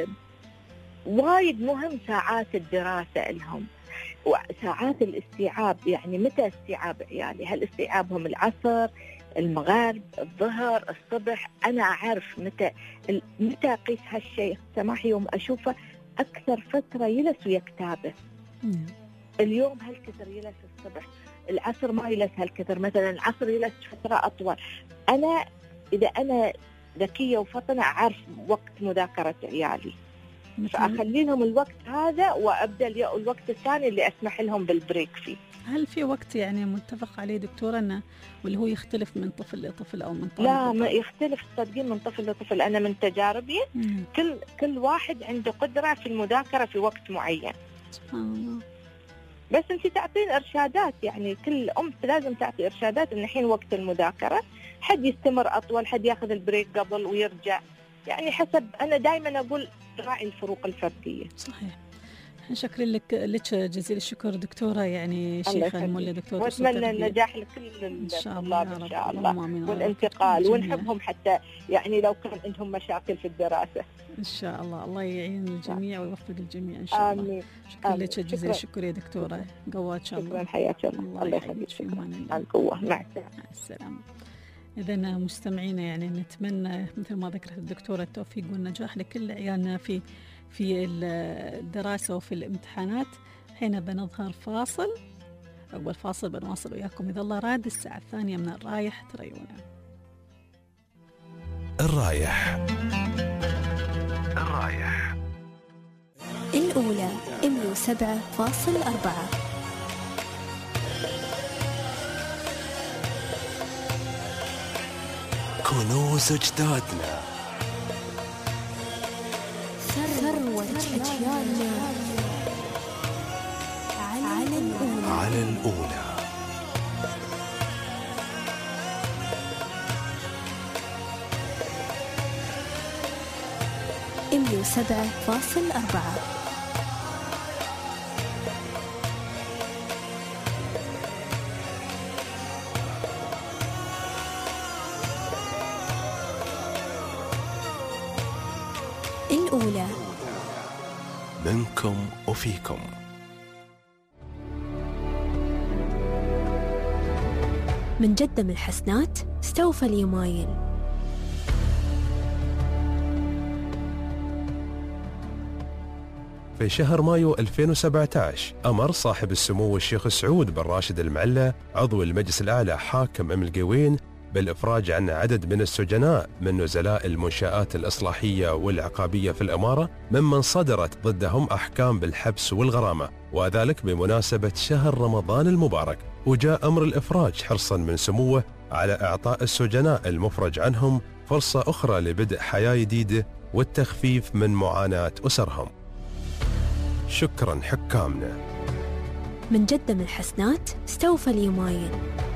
وايد مهم ساعات الدراسة لهم وساعات الاستيعاب. يعني متى استيعاب عيالي؟ هل استيعابهم العصر، المغرب، الظهر، الصبح؟ أنا أعرف متى أقيس هالشيء. سماح يوم أشوفه أكثر فترة يلس ويا كتابه. اليوم هالكثر يلس الصبح، العصر ما يلس هالكثر، مثلا العصر يلس فترة أطول. إذا أنا ذكية وفطنة أعرف وقت مذاكرة عيالي، فأخلي لهم الوقت هذا وأبدأ الوقت الثاني اللي أسمح لهم بالبريك فيه. هل في وقت يعني متفق عليه دكتورة أنه واللي هو يختلف من طفل لطفل أو من طالب؟ لا، ما يختلف صدقين من طفل لطفل. أنا من تجاربي كل واحد عنده قدرة في المذاكرة في وقت معين. سبحان الله. بس أنت تعطين إرشادات، يعني كل أم لازم تعطي إرشادات إن الحين وقت المذاكرة، حد يستمر أطول، حد ياخذ البريك قبل ويرجع، يعني حسب. أنا دائما أقول راعي الفروق الفردية. صحيح. شكرا لك جزيل الشكر دكتورة، يعني شيخة المولى دكتورة، وأتمنى النجاح لكل الطلاب إن شاء الله والانتقال، ونحبهم حتى يعني لو كان عندهم مشاكل في الدراسة إن شاء الله. الله يعين الجميع ويوفق الجميع إن شاء الله. آمين. شكرا لك جزيل الشكر يا دكتورة، قوات شاء الله. شكرا، حياك الله. الله يخليك. في أمان الله. القوة. مع السلامة. إذن مستمعينا، يعني نتمنى مثل ما ذكرت الدكتورة التوفيق والنجاح لكل عيالنا في الدراسة وفي الامتحانات. حين بنظهر فاصل، أول فاصل بنواصل وياكم إذا الله راد الساعة 2 من الرايح تريونا. الرايح الأولى 107.4. كنوز أجدادنا، ثروة أجيالنا على الأولى. إميو 7.4. الأولى منكم وفيكم. من جدة الحسنات استوفى اليمايل. في شهر مايو 2017 أمر صاحب السمو الشيخ سعود بن راشد المعلى عضو المجلس الأعلى حاكم أم القوين بالإفراج عن عدد من السجناء من نزلاء المنشآت الإصلاحية والعقابية في الإمارة ممن صدرت ضدهم أحكام بالحبس والغرامة، وذلك بمناسبة شهر رمضان المبارك. وجاء أمر الإفراج حرصا من سموه على إعطاء السجناء المفرج عنهم فرصة أخرى لبدء حياة جديدة والتخفيف من معاناة أسرهم. شكرا حكامنا. من جدة الحسنات استوفى اليمايل.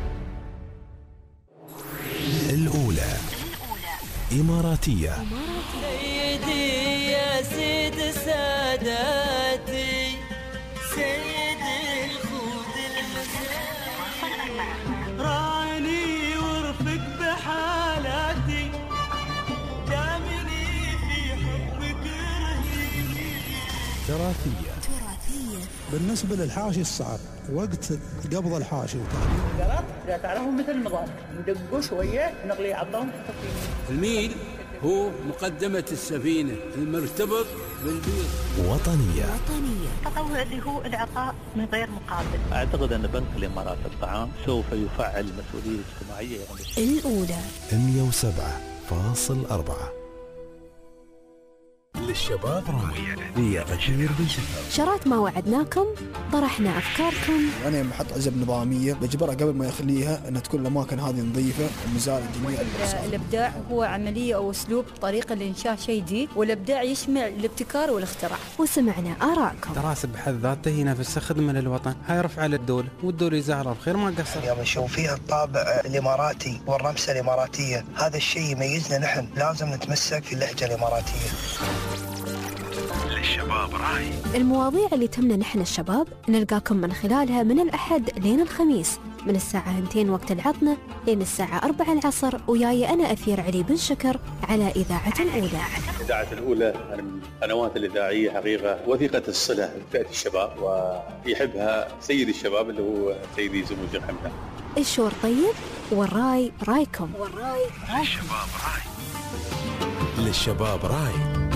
الأولى إماراتية. سيدي يا سيد ساداتي، سيد الخود المسائل، راني ورفق بحالاتي، دامني في حبك رهيبي. تراثية. بالنسبة للحاشي الصعب وقت قبض الحاشي قرط إذا تعرفهم مثل النظام ندقوا شوية نغلي عظهم. الميل هو مقدمة السفينة المرتبط بالبيض. وطنية. التطوع اللي هو العطاء من غير مقابل. أعتقد أن بنك الإمارات الطعام سوف يفعل المسؤولية الاجتماعية الأولى 107.4. للشباب راي ويا غدير بن شفا. شرات ما وعدناكم، طرحنا أفكاركم. أنا لما أحط عزب نظامية بجبرها قبل ما يخليها أن تكون الأماكن هذه نظيفة ومزال جميع الإبداع هو عملية أو أسلوب طريقة لإنشاء شيء جديد، والإبداع يشمل الابتكار والاختراع. وسمعنا آراءكم. دراسة بحد ذاته هي نفسها خدمة للوطن، هاي رفعة للدولة، والدولة يزعلها بخير ما قصر. اليوم نشوف فيها الطابع الإماراتي والرمسة الإماراتية، هذا الشيء يميزنا نحن، لازم نتمسك في اللهجة الإماراتية. للشباب راي. المواضيع اللي تهمنا نحن الشباب نلقاكم من خلالها من الأحد لين الخميس من الساعة 2 وقت العطنة لين الساعة 4 العصر، وياي أنا أثير علي بن شكر على إذاعة الأولى. إذاعة الأولى من القنوات الإذاعية حقيقة وثيقة الصلة بفئة الشباب، ويحبها سيد الشباب اللي هو سيدي سمو الشيخ حمدان. الشور طيب والراي رايكم. للشباب راي. للشباب راي.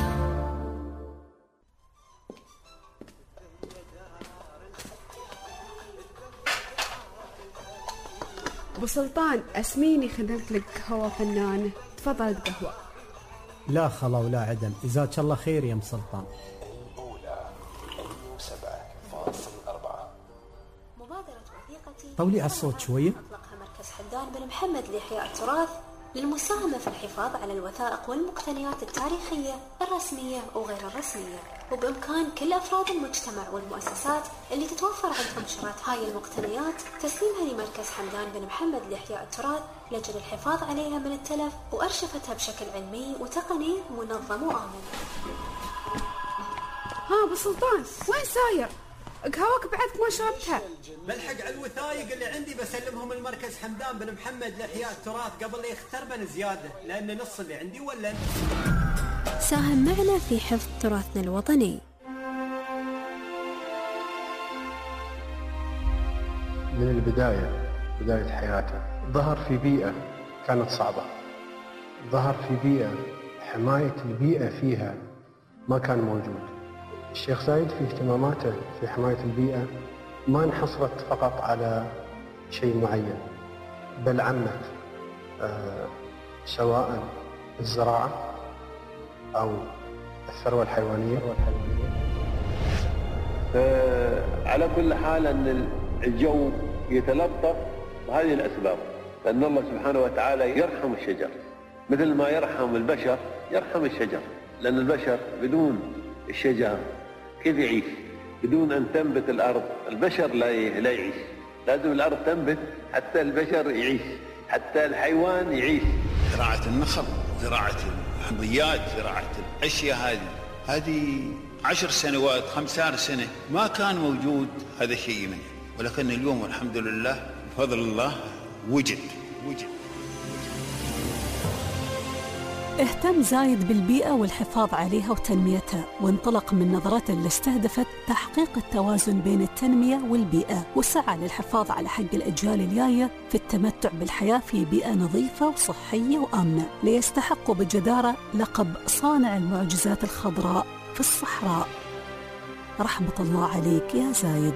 أبو سلطان أسميني خدمت لك قهوة فنانة، تفضل بقهوة. لا خلا ولا عدم، جزاك الله خير يا ام سلطان. الأولى 7.4. مبادرة وثيقتي طولي على الصوت شوية. أطلقها مركز حمدان بن محمد لإحياء التراث للمساهمة في الحفاظ على الوثائق والمقتنيات التاريخية الرسمية وغير الرسمية، وبإمكان كل أفراد المجتمع والمؤسسات اللي تتوفر عندهم شراط هاي المقتنيات تسليمها لمركز حمدان بن محمد لإحياء التراث لأجل الحفاظ عليها من التلف وأرشفتها بشكل علمي وتقني منظم وآمن. ها أبو سلطان وين ساير؟ قهوك بعدك ما شربتها. بلحق على الوثائق اللي عندي بسلمهم المركز حمدان بن محمد لإحياء التراث قبل لا يختربن زيادة، لأن نص اللي عندي ولا. ساهم معنا في حفظ تراثنا الوطني. من البداية، بداية حياته ظهر في بيئة كانت صعبة، ظهر في بيئة حماية البيئة فيها ما كان موجود. الشيخ زايد في اهتماماته في حماية البيئة ما انحصرت فقط على شيء معين، بل عمت سواء الزراعة أو الثروة الحيوانية. على كل حال أن الجو يتلطف بهذه الأسباب، لأن الله سبحانه وتعالى يرحم الشجر مثل ما يرحم البشر يرحم الشجر، لأن البشر بدون الشجر كيف يعيش؟ بدون أن تنبت الأرض البشر لا يعيش، لازم الأرض تنبت حتى البشر يعيش، حتى الحيوان يعيش. زراعة النخل، زراعة الحمضيات، زراعة الأشياء هذه 10 سنوات 15 سنة ما كان موجود هذا الشيء منه، ولكن اليوم الحمد لله بفضل الله وجد. اهتم زايد بالبيئة والحفاظ عليها وتنميتها، وانطلق من نظرته اللي استهدفت تحقيق التوازن بين التنمية والبيئة، وسعى للحفاظ على حق الأجيال الجاية في التمتع بالحياة في بيئة نظيفة وصحية وآمنة، ليستحقوا بجدارة لقب صانع المعجزات الخضراء في الصحراء. رحمة الله عليك يا زايد.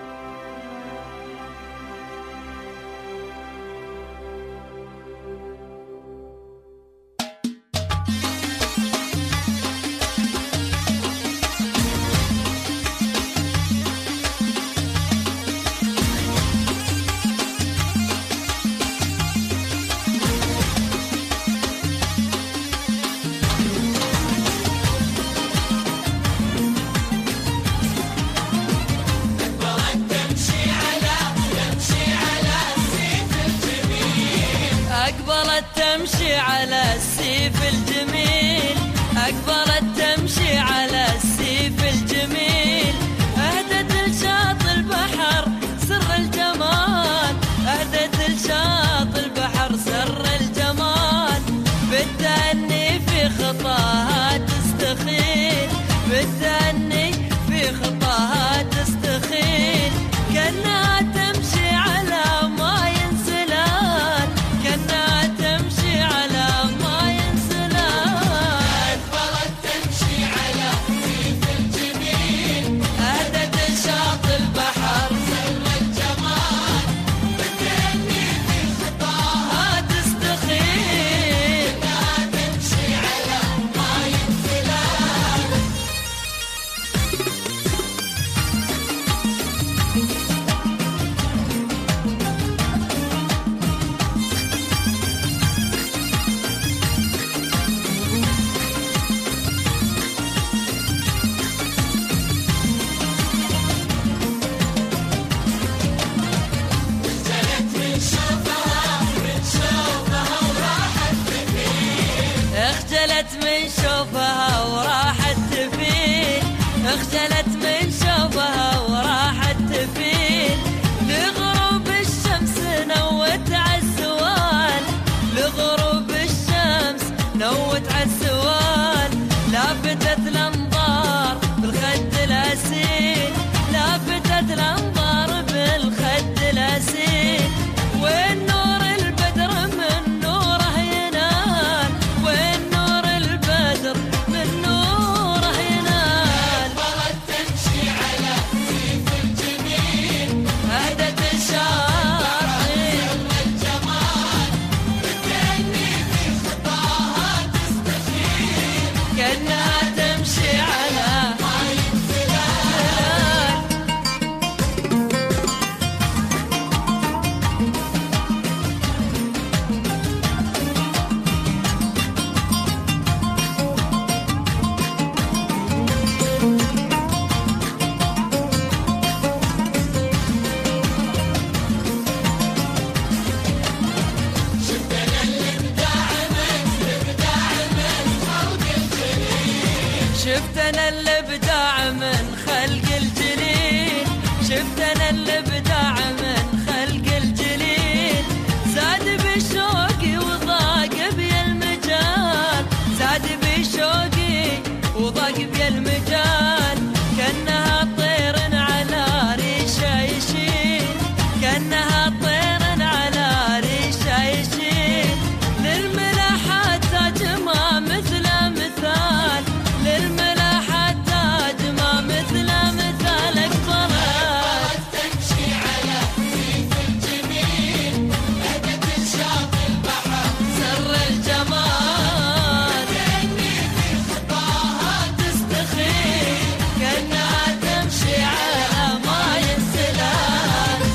تمشي على السيف الجميل، أقبلت تمشي على السيف الجميل، أهدت لشاط البحر سر الجمال، أهدت لشاط البحر سر الجمال، بالتأني في خطاها تستخيل، بالتأني في خطاها تستخيل، كأنها تمشي على ماء سلال، كأنها تمشي على ماء سلال. شفت أنا الإبداع من خلق الجليل، شفت أنا الإبداع من خلق الجليل، زاد بشوقي وضاق بي المجال، زاد بشوقي وضاق بي المجال، كأنها طير على ريشة يشيل، كأنها طير على ريشة يشيل، للملاحة تاج ما مثله مثال، للملاحة تاج ما مثله مثال، أكبرت تمشي على ريف الجميل، هدت شاطئ البحر سر الجمال، كأني في خطاها تستخيل، كأنها تمشي على ماي السلال.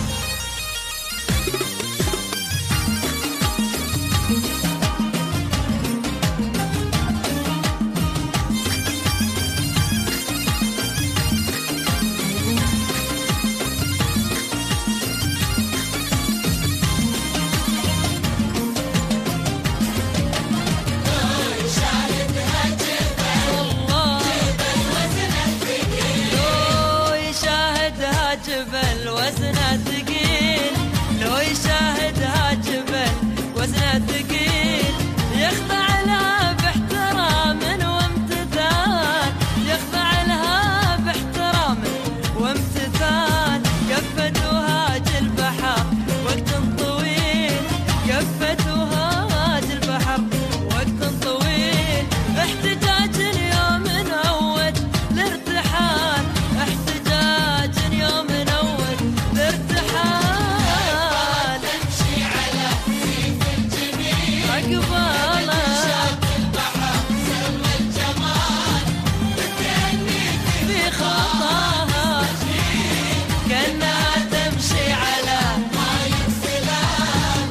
لو يشاهدها جبل وزنها ثقيل، لو يشاهدها جبل وزنها ثقيل، يخضع لها باحترام وامتثال، يخضع لها باحترام وامتثال، كفت وهاج البحر وقت طويل، كفت وهاج البحر وقت طويل، احتجاج اليوم نود الارتحال، احتجاج يوم نود الارتحال، تمشي على ريف الجميل، أقبالك شاطئ البحر سر الجمال، كأني في خطاها كأنها تمشي على ماي السلال.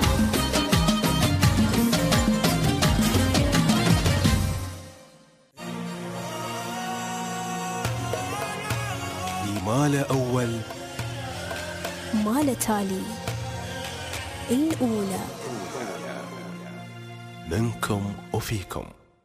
ما له أول ما له تالي، الأولى منكم وفيكم.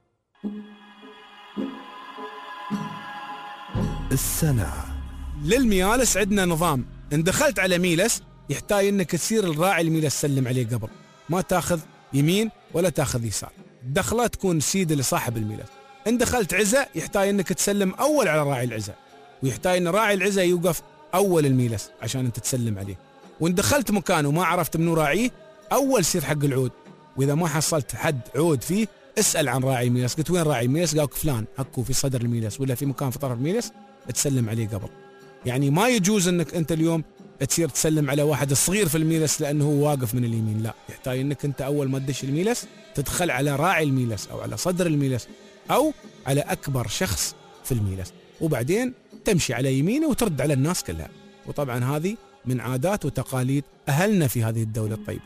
السنة للميالس عندنا نظام، ان دخلت على ميلس يحتاج انك تصير الراعي الميلس تسلم عليه قبل، ما تاخذ يمين ولا تاخذ يسار، الدخله تكون سيده لصاحب الميلس. ان دخلت عزة يحتاج انك تسلم اول على راعي العزة، ويحتاج ان راعي العزة يوقف اول الميلس عشان انت تسلم عليه. وان دخلت مكان وما عرفت منو راعيه، اول سير حق العود، واذا ما حصلت حد عود فيه اسال عن راعي الميلس، قلت وين راعي الميلس؟ قالك فلان، هكو في صدر الميلس ولا في مكان في طرف الميلس، تسلم عليه قبل. يعني ما يجوز انك انت اليوم تصير تسلم على واحد صغير في الميلس لانه هو واقف من اليمين، لا، يحتاج انك انت اول ما تدش الميلس تدخل على راعي الميلس او على صدر الميلس او على اكبر شخص في الميلس، وبعدين تمشي على يمينه وترد على الناس كلها. وطبعا هذه من عادات وتقاليد اهلنا في هذه الدولة الطيبة.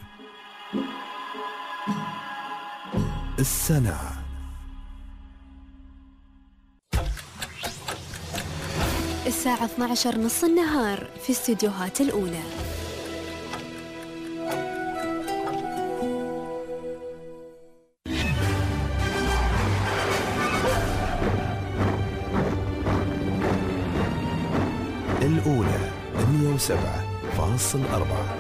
السنة الساعة 12 نص النهار في استديوهات الأولى. الأولى 107.4.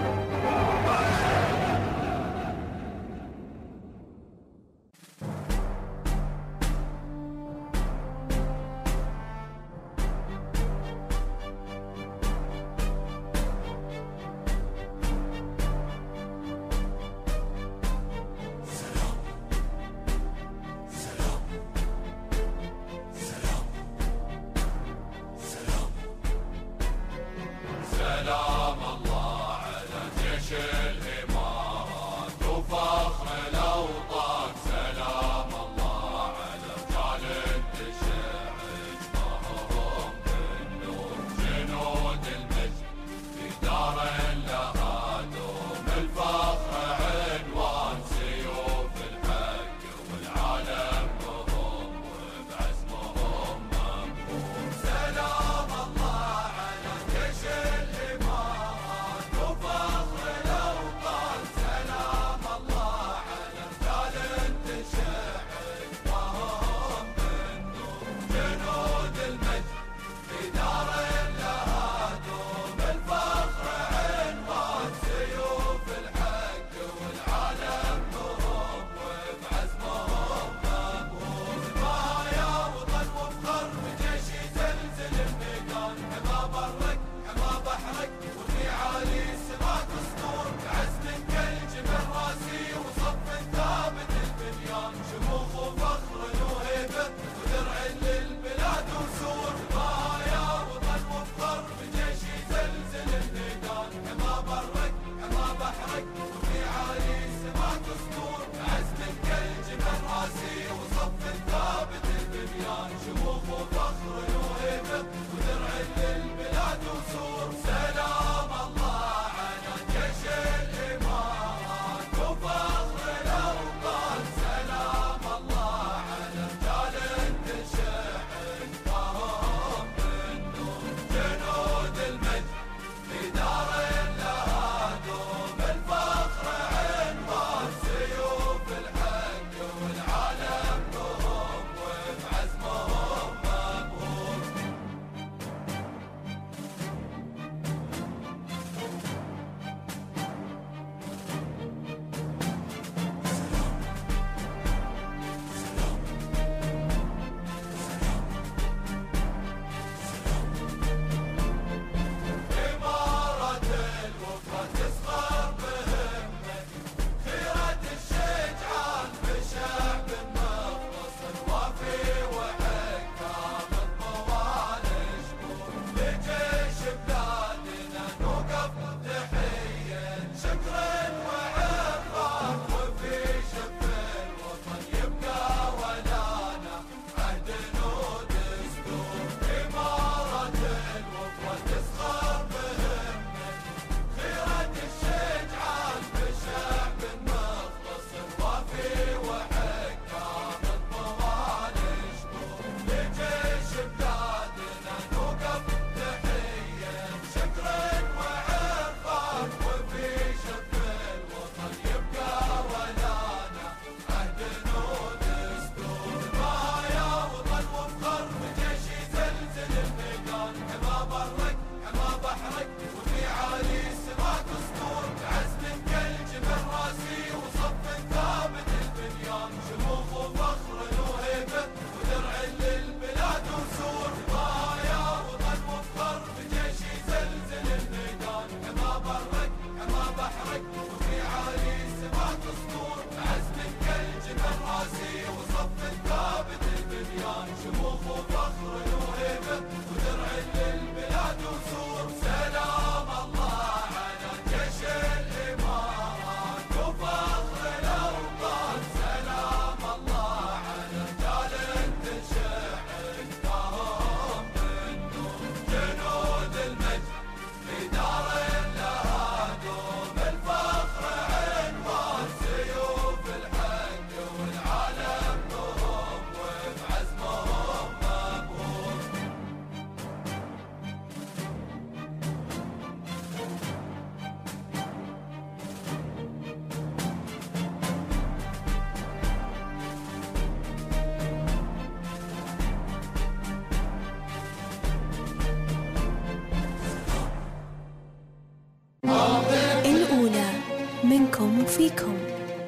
وفيكم.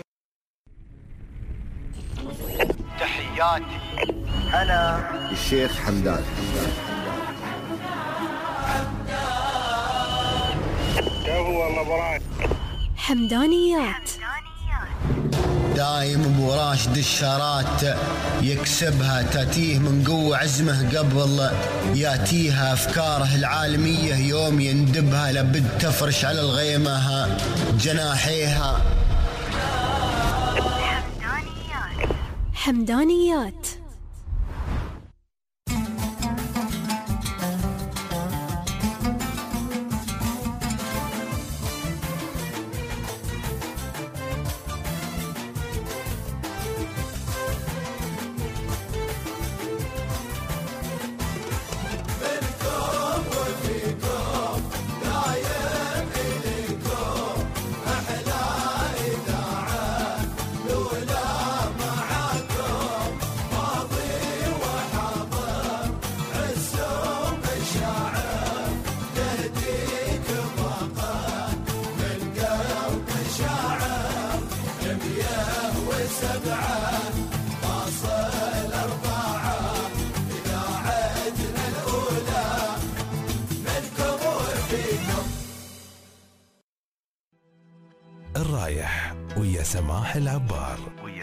تحياتي أنا الشيخ حمدان. والله براك حمدانيات. دايم ابو راشد الشارات يكسبها، تاتيه من قوة عزمه قبل ياتيها، افكاره العالمية يوم يندبها، لابد تفرش على الغيمة جناحيها. حمدانيات. الرايح ويا سماح العبار.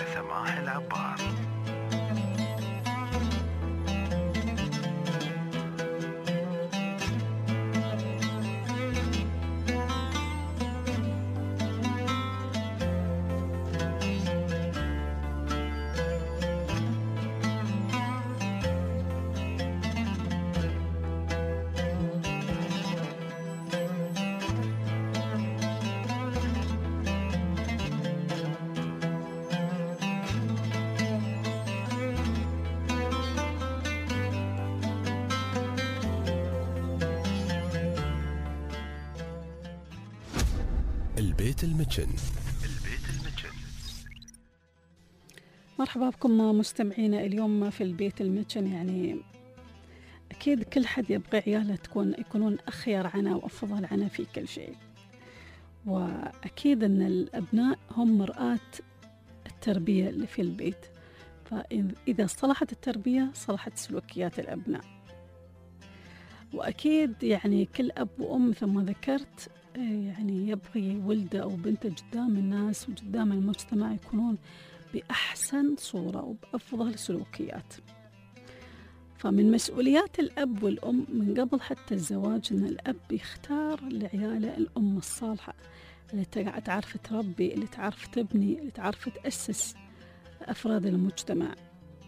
البيت المتشن. مرحبا بكم مستمعينا اليوم في البيت المتشن. يعني أكيد كل حد يبغى عياله يكونون أخير عنا وأفضل عنا في كل شيء، وأكيد أن الأبناء هم مرآة التربية اللي في البيت، فإذا صلحت التربية صلحت سلوكيات الأبناء. وأكيد يعني كل أب وأم مثل ما ذكرت يعني يبغي ولده أو بنته قدام الناس وقدام المجتمع يكونون بأحسن صورة وبأفضل سلوكيات. فمن مسؤوليات الأب والأم من قبل حتى الزواج أن الأب يختار لعياله الأم الصالحة اللي تعرف تربي، اللي تعرف تبني، اللي تعرف تأسس أفراد المجتمع،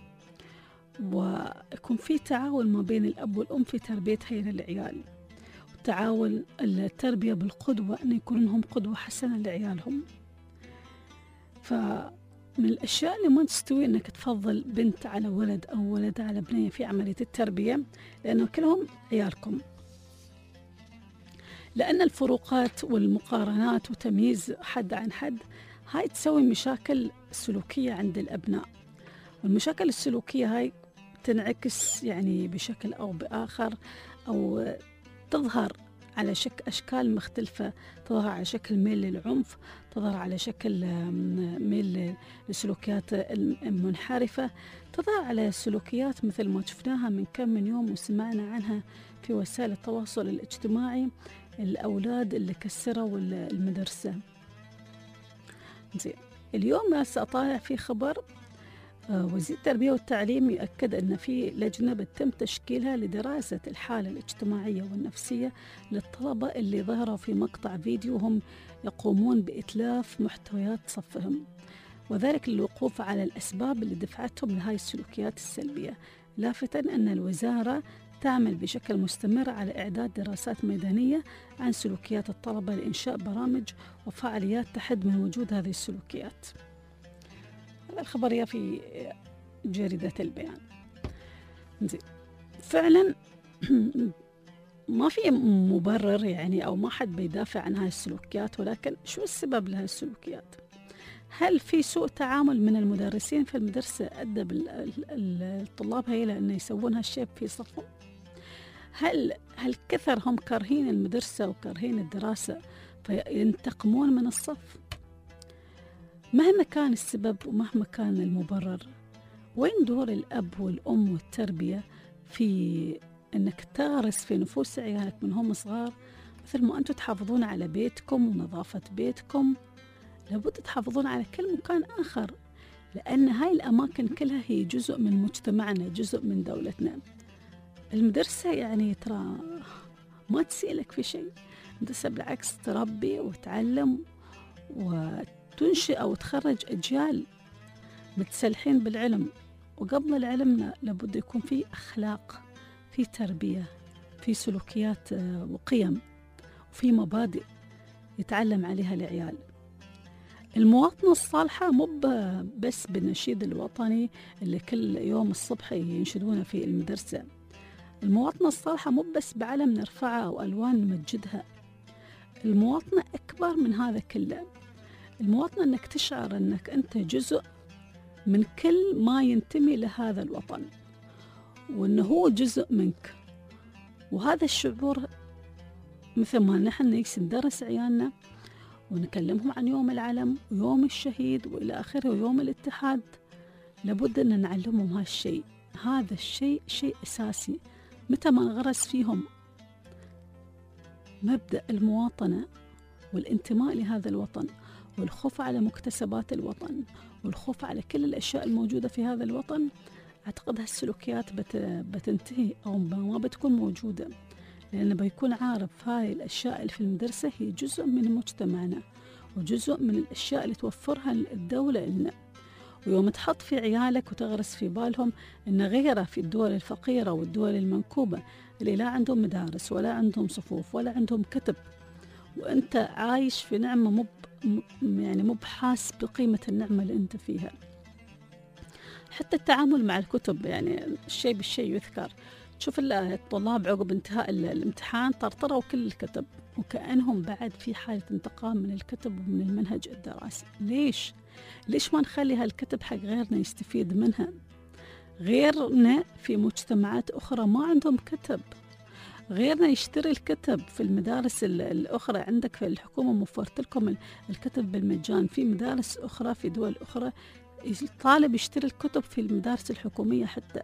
ويكون في تعاون ما بين الأب والأم في تربية هاي العيال، وتعاون التربية بالقدوة أن يكون لهم قدوة حسنة لعيالهم. فمن الأشياء اللي ما تستوي أنك تفضل بنت على ولد أو ولد على بنية في عملية التربية، لأنه كلهم عيالكم، لأن الفروقات والمقارنات وتمييز حد عن حد هاي تسوي مشاكل سلوكية عند الأبناء، والمشاكل السلوكية هاي تنعكس يعني بشكل أو بآخر أو تظهر على أشكال مختلفة، تظهر على شكل ميل للعنف، تظهر على شكل ميل للسلوكيات المنحرفة، تظهر على سلوكيات مثل ما شفناها من يوم وسمعنا عنها في وسائل التواصل الاجتماعي، الأولاد اللي كسروا المدرسة. زين، اليوم بس أطالع في خبر وزير التربية والتعليم يؤكد أن في لجنة بتم تشكيلها لدراسة الحالة الاجتماعية والنفسية للطلبة اللي ظهروا في مقطع فيديو هم يقومون بإتلاف محتويات صفهم، وذلك للوقوف على الأسباب اللي دفعتهم لهاي السلوكيات السلبية، لافتا أن الوزارة تعمل بشكل مستمر على إعداد دراسات ميدانية عن سلوكيات الطلبة لإنشاء برامج وفعاليات تحد من وجود هذه السلوكيات. هذا الخبر في جريدة البيان. زين، فعلا ما في مبرر يعني أو ما حد بيدافع عن هاي السلوكيات، ولكن شو السبب لهاي السلوكيات؟ هل في سوء تعامل من المدرسين في المدرسة أدى الطلاب هاي لأنه يسوون هالشيء في صفهم؟ هل كثر هم كارهين المدرسة وكارهين الدراسة فينتقمون من الصف؟ مهما كان السبب ومهما كان المبرر، وين دور الأب والأم والتربية في أنك تغرس في نفوس عيالك من هم صغار؟ مثل ما أنتم تحافظون على بيتكم ونظافة بيتكم، لابد تحافظون على كل مكان آخر، لأن هاي الأماكن كلها هي جزء من مجتمعنا، جزء من دولتنا. المدرسة يعني ترى ما تسيلك في شيء، المدرسة بالعكس تربي وتعلم وتنشئ أو تخرج أجيال متسلحين بالعلم. وقبل العلم لابد يكون في أخلاق، في تربية، في سلوكيات وقيم، وفي مبادئ يتعلم عليها العيال. المواطنة الصالحة مو بس بالنشيد الوطني اللي كل يوم الصبح ينشدونه في المدرسة. المواطنة الصالحة مو بس بعلم نرفعها أو ألوان نمجدها. المواطنة أكبر من هذا كله. المواطنة أنك تشعر أنك أنت جزء من كل ما ينتمي لهذا الوطن، وأنه هو جزء منك. وهذا الشعور مثل ما نحن ندرس عيالنا ونكلمهم عن يوم العلم ويوم الشهيد وإلى آخره ويوم الاتحاد، لابد أن نعلمهم هالشيء. هذا الشيء شيء أساسي. متى ما نغرس فيهم مبدأ المواطنة والانتماء لهذا الوطن والخوف على مكتسبات الوطن والخوف على كل الأشياء الموجودة في هذا الوطن، أعتقد هالسلوكيات بتنتهي أو ما بتكون موجودة، لأنه بيكون عارف هاي الأشياء اللي في المدرسة هي جزء من مجتمعنا وجزء من الأشياء اللي توفرها الدولة لنا. ويوم تحط في عيالك وتغرس في بالهم إن غيره في الدول الفقيرة والدول المنكوبة اللي لا عندهم مدارس ولا عندهم صفوف ولا عندهم كتب، وأنت عايش في نعمة مو بحاس بقيمة النعمة اللي أنت فيها. حتى التعامل مع الكتب، يعني الشيء بالشيء يذكر. تشوف الطلاب عقب انتهاء الامتحان طرطروا كل الكتب، وكأنهم بعد في حالة انتقام من الكتب ومن المنهج الدراسي. ليش ما نخلي هالكتب حق غيرنا يستفيد منها؟ غيرنا في مجتمعات أخرى ما عندهم كتب، غيرنا يشتري الكتب في المدارس الأخرى. عندك في الحكومة موفرت لكم الكتب بالمجان، في مدارس أخرى في دول أخرى الطالب يشتري الكتب في المدارس الحكومية حتى.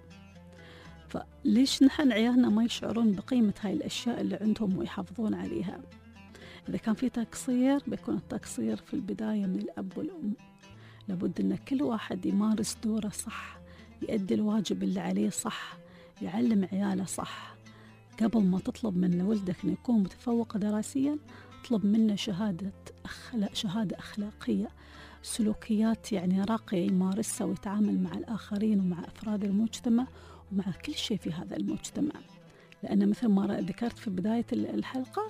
فليش نحن عيالنا ما يشعرون بقيمة هاي الأشياء اللي عندهم ويحافظون عليها؟ إذا كان في تقصير بيكون التقصير في البداية من الأب والأم. لابد أن كل واحد يمارس دوره صح، يؤدي الواجب اللي عليه صح، يعلم عياله صح. قبل ما تطلب من ولدك أن يكون متفوق دراسيا، اطلب منه شهادة أخلاقية، سلوكيات يعني راقية يمارسها ويتعامل مع الآخرين ومع أفراد المجتمع ومع كل شيء في هذا المجتمع. لأن مثل ما ذكرت في بداية الحلقة،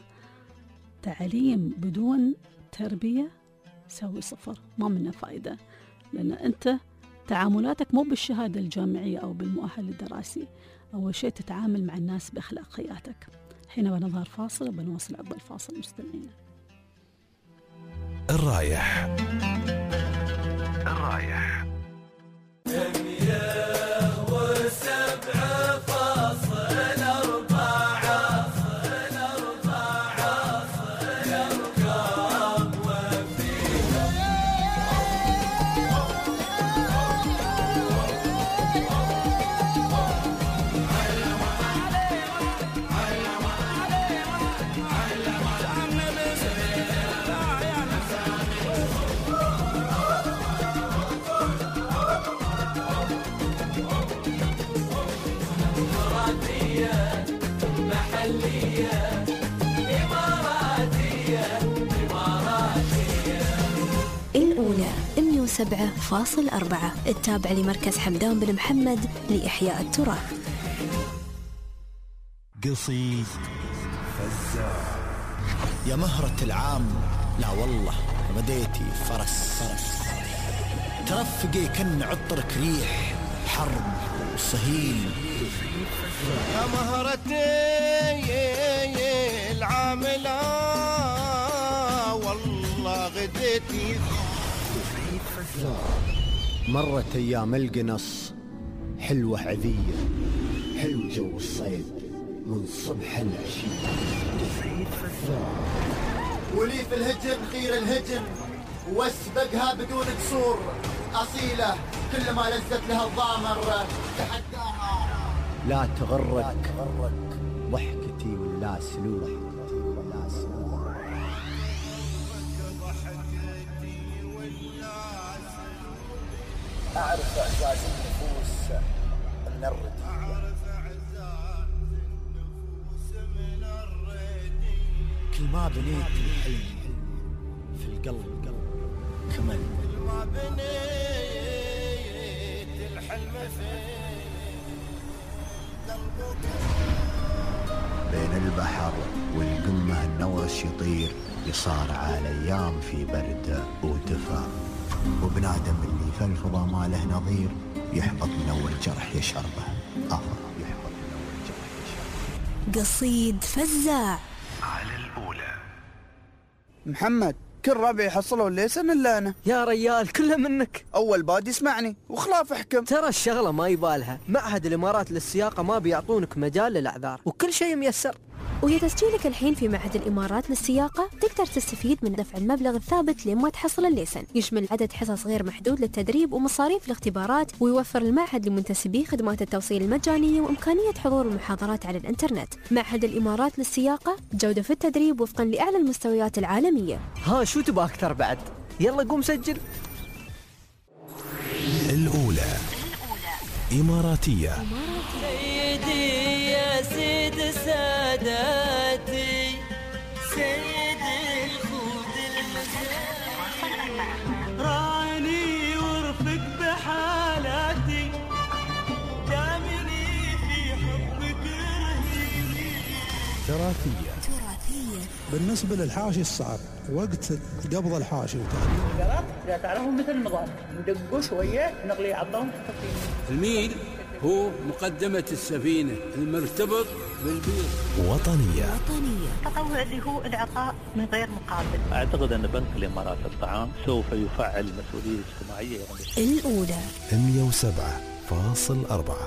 تعليم بدون تربية يساوي صفر، ما منه فائدة. لأن أنت تعاملاتك مو بالشهادة الجامعية أو بالمؤهل الدراسي، أول شيء تتعامل مع الناس بأخلاقياتك. حين بنظهر فاصل وبنواصل عقب الفاصل مستمعينا. الرايح الأولى 107.4 التابع لمركز حمدان بن محمد لإحياء التراث. قصيد فزاع يا مهرة العام، لا والله بديتي فرس ترفقي كن عطرك ريح حرب وصهيل. يا مهرتي العاملة والله غديتي. مرت أيام القنص حلوة عذية، حلو جو الصيد من صبح العشية. ولي في الهجن خير الهجن واسبقها بدون قصور، أصيلة كل ما لزت لها الضامر تحداها. لا تغرك ضحكتي ولا سلوك، أعرف إعزاز النفوس من الردية، كل ما بنيت الحلم في القلب خمل، كل ما بنيت الحلم في قلبك. بين البحر والقمة النورس يطير، يصارع الأيام في برد ودفا، وبنادم اللي في الفضا ما له نظير، يحبط من أول جرح يشربه يحبط من أول جرح يشربه. قصيد فزاع على الأولى. محمد كل ربع يحصلوا الليسن إلا أنا. يا ريال كله منك. أول باد يسمعني وخلاف احكم. ترى الشغلة ما يبالها، معهد الإمارات للسياقة ما بيعطونك مجال للأعذار وكل شيء ميسر. ويا تسجيلك الحين في معهد الإمارات للسياقة تقدر تستفيد من دفع المبلغ الثابت لما تحصل الليسن، يشمل عدد حصص غير محدود للتدريب ومصاريف الاختبارات، ويوفر المعهد لمنتسبيه خدمات التوصيل المجانية وإمكانية حضور المحاضرات على الإنترنت. معهد الإمارات للسياقة، جودة في التدريب وفقا لأعلى المستويات العالمية. ها شو تبغى أكثر بعد؟ يلا قوم سجل. الأولى إماراتية. سيدي يا سيد ساداتي، سيد الخود المزايا، راني وارفق بحالاتي، دامني في حبك رهيني. تراثية. بالنسبة للحاشي الصعب وقت قبض الحاشي القلط إذا تعرفهم مثل النظام ندقوا شوية نغلي عطهم خفيف. الميل هو مقدمة السفينة المرتبط بالبيض. وطنية. التطوع اللي هو العطاء من غير مقابل. أعتقد أن بنك الإمارات الطعام سوف يفعل المسؤولية الاجتماعية الأولى 107.4.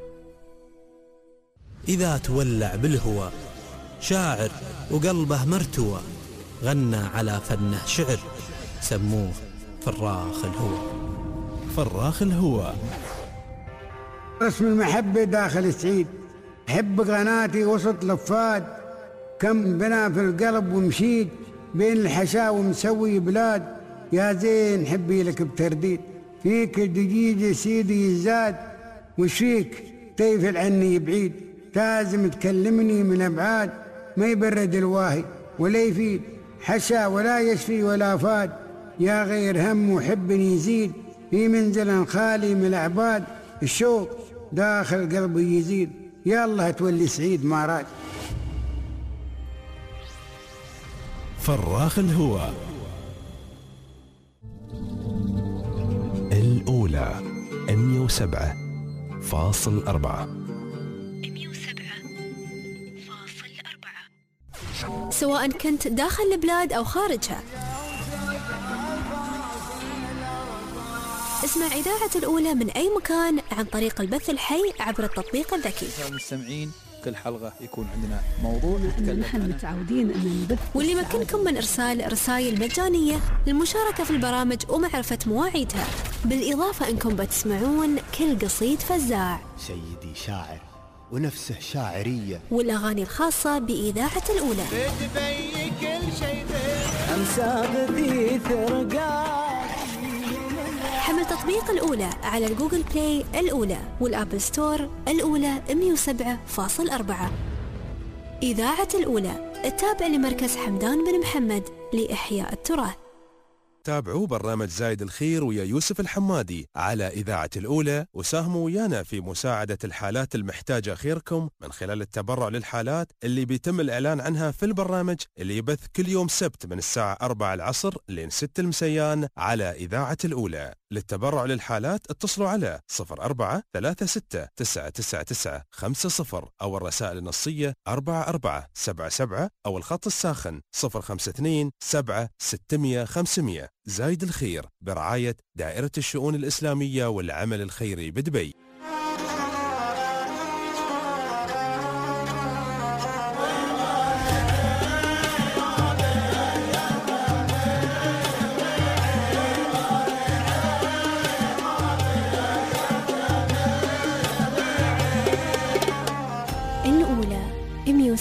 إذا تولع بالهوى شاعر وقلبه مرتوى، غنى على فنه شعر، سموه فراخ الهوى. فراخ الهوى. رسم المحبة داخل سعيد، حب قناتي وسط لفات، كم بنا في القلب ومشيت، بين الحشاوي مسوي بلاد، يا زين حبي لك بترديد، فيك دقيقة سيدي يزاد، وش فيك تيفل عني بعيد، لازم تكلمني من أبعاد، ما يبرد الواهي ولا يفيد، حشا ولا يشفي ولا فاد، يا غير هم وحب يزيد، في منزل خالي من الأعباد، الشوق داخل قلبي يزيد، يالله تولي سعيد ما راد. فراخ الهوى. الأولى 107.4. سواء كنت داخل البلاد أو خارجها، اسمع إذاعة الأولى من أي مكان عن طريق البث الحي عبر التطبيق الذكي. المستمعين كل حلقة يكون عندنا موضوع نتكلم نحن متعودين أن نبث، واللي يمكنكم من إرسال رسائل مجانية للمشاركة في البرامج ومعرفة مواعيدها، بالإضافة أنكم بتسمعون كل قصيد فزاع، سيدي شاعر ونفسه شاعرية، والأغاني الخاصة بإذاعة الأولى. بتبي كل شيء أمساق ذي ثرقات. حمل تطبيق الأولى على الجوجل بلاي الأولى والآبل ستور الأولى 107.4. إذاعة الأولى، التابع لمركز حمدان بن محمد لإحياء التراث. تابعوا برنامج زايد الخير ويا يوسف الحمادي على إذاعة الأولى، وساهموا ويانا في مساعدة الحالات المحتاجة خيركم من خلال التبرع للحالات اللي بيتم الإعلان عنها في البرنامج اللي يبث كل يوم سبت من الساعة 4 العصر لين 6 المسيان على إذاعة الأولى. للتبرع للحالات اتصلوا على 0436999950 أو الرسائل النصية 4477 أو الخط الساخن 052 7 600 500. زايد الخير برعاية دائرة الشؤون الإسلامية والعمل الخيري بدبي.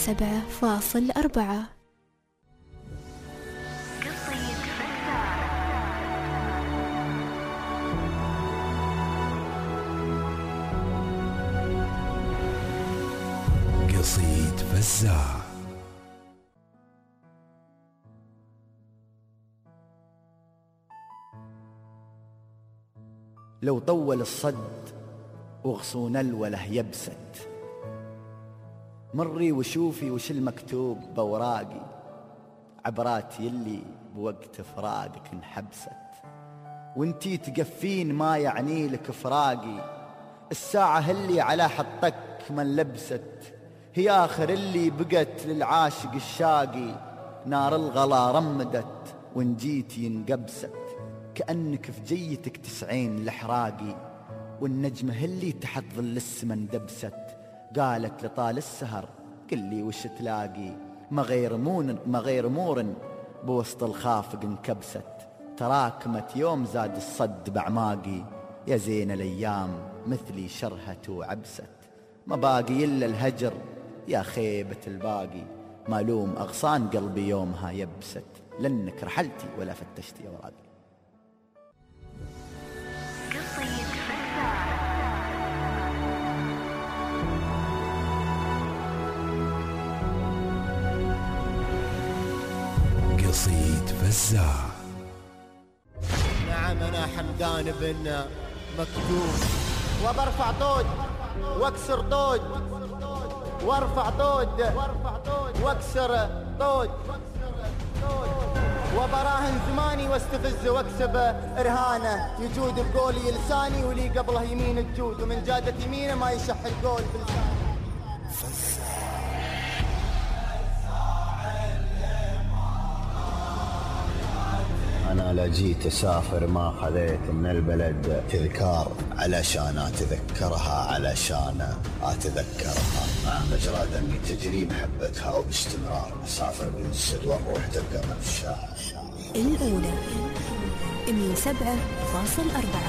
107.4. قصيد فزاع. لو طول الصد وغصون الوله يبست، مري وشوفي وش المكتوب بوراقي، عبراتي اللي بوقت فراقك انحبست، وانتي تقفين ما يعني لك فراقي، الساعة اللي على حطك من لبست، هي آخر اللي بقت للعاشق الشاقي، نار الغلا رمدت وان جيتي انقبست، كأنك في جيتك 90 لحراقي، والنجمة اللي تحت ظل السمن دبست، قالت لطال السهر قل لي وش تلاقي، ما غير مور بوسط الخافق انكبست، تراكمت يوم زاد الصد بعماقي، يا زين الأيام مثلي شرهت وعبست، ما باقي إلا الهجر يا خيبة الباقي، مالوم أغصان قلبي يومها يبست، لأنك رحلتي ولا فتشتي أوراقي. قصيد فزاع. نعم أنا حمدان بن مكتوب، وبرفع طود واكسر طود، وارفع طود واكسر طود، وبراهن زماني واستفز واكسب رهانه، يجود بقولي لساني ولي قبله يمين الجود، ومن جادة يمينه ما يشح القول بلسانه. أنا لا جيت أسافر ما خذيت من البلد تذكار، علشان أتذكرها علشان أتذكرها، مع مجرى دمي تجري محبتها وباستمرار أسافر بالسر والروح تبقى من الشاعر. الأولى 107.4.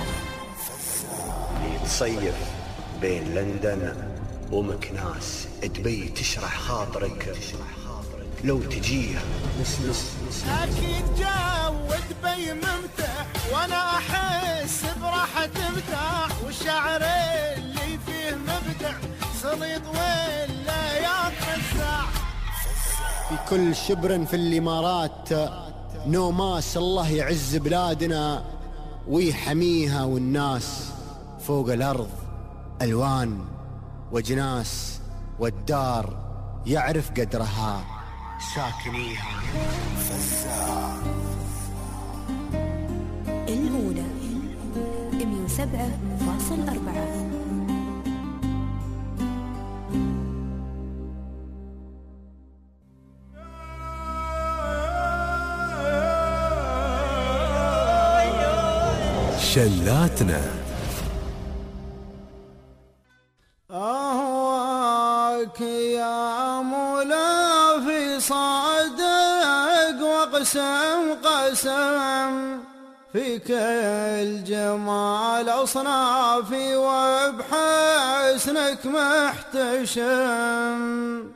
تصيف بين لندن ومكناس، تبي تشرح خاطرك لو تجيها أكيد جو دبي ممتع، وأنا أحس براحة مرتاح، والشعر اللي فيه مبدع، سليط ولا يقزع. في كل شبر في الإمارات نوماس، الله يعز بلادنا ويحميها، والناس فوق الأرض ألوان وجناس، والدار يعرف قدرها ساكنيها. الأولى 107.4. شلاتنا. أهواك يا مولا في صادق وقسم قسم، فيك الجمال أصنافي وبحسنك محتشم،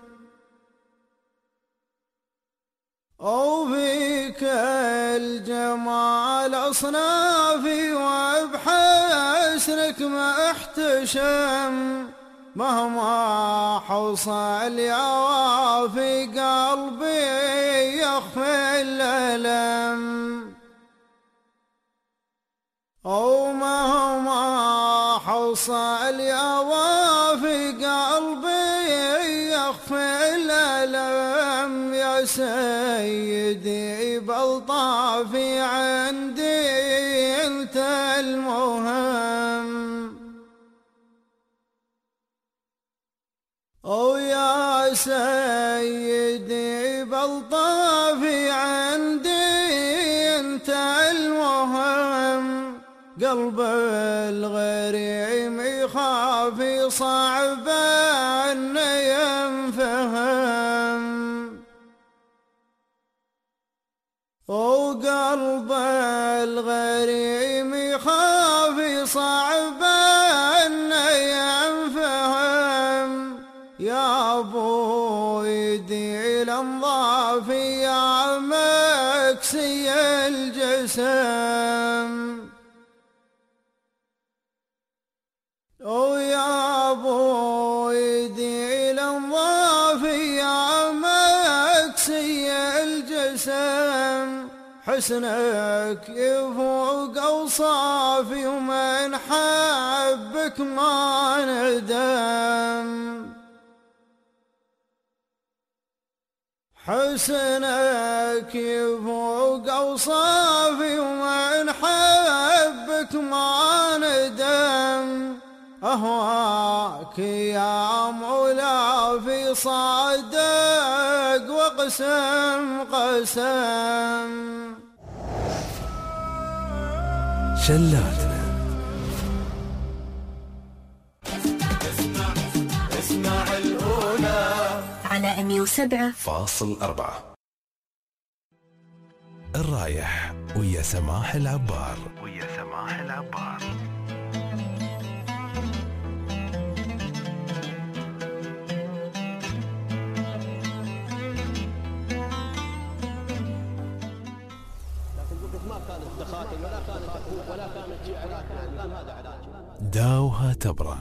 وفيك الجمال أصنافي وبحسنك محتشم، مهما حصل يا وافي قلبي يخفي الألم، ومهما حصل يا وافي قلبي يخفي الألم، يا سيدي بلطافي عندي انت المهم، ويا سيدي بلطافي عندي انت المهم، قلب الغريم يخاف صعب ان ينفهم، وقلب الغريم يخاف صعب ان ينفهم، يا ابوي ويدي الانظافي يا مكسي الجسم ويا بويدي الانظافي يا مكسي الجسم حسنك يفوق اوصافي ومن حبك ما ندم حسنك يفوق اوصافي ومن حبك ما ندم أهواك يا مولا في صادق وقسم قسم شلاتنا. اسمع الأولى على 107.4. الرايح ويا سماح العبار. داوها تبرى.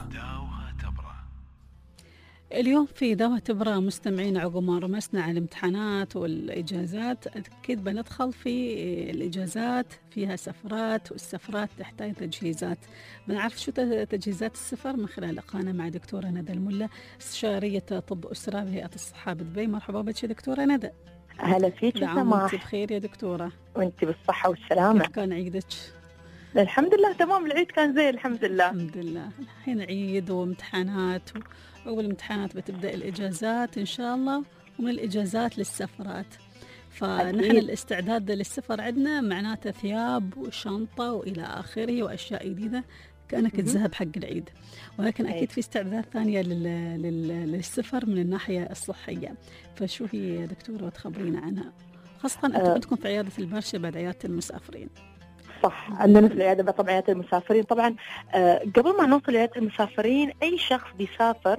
اليوم في داوها تبرى مستمعين، عقب ما رمسنا على الامتحانات والإجازات أكيد بندخل في الإجازات فيها سفرات، والسفرات تحتاج تجهيزات. بنعرف شو تجهيزات السفر من خلال لقانا مع دكتورة ندى الملا، استشارية طب أسرة بهيئة الصحة بدبي. مرحبا بك دكتورة ندى. أهلا فيك يا سماح. وانت بخير يا دكتورة. وانت بالصحة والسلامة. كيف كان عيدك؟ الحمد لله تمام، العيد كان زين الحمد لله. الحمد لله. الحين عيد وامتحانات، وأول الامتحانات بتبدأ الإجازات إن شاء الله، ومن الإجازات للسفرات. فنحن الاستعداد للسفر عندنا معناته ثياب وشنطة وإلى آخره وأشياء جديدة كأنك تذهب حق العيد. ولكن أكيد في استعدادات ثانية للسفر من الناحية الصحية. فشو هي دكتورة تخبرينا عنها؟ خاصة أنتم عندكم في عيادة البرشا بعد عيادة المسافرين. صح، عندنا في العيادة طبعا عيادة المسافرين. طبعا قبل ما نوصل عيادة المسافرين أي شخص بيسافر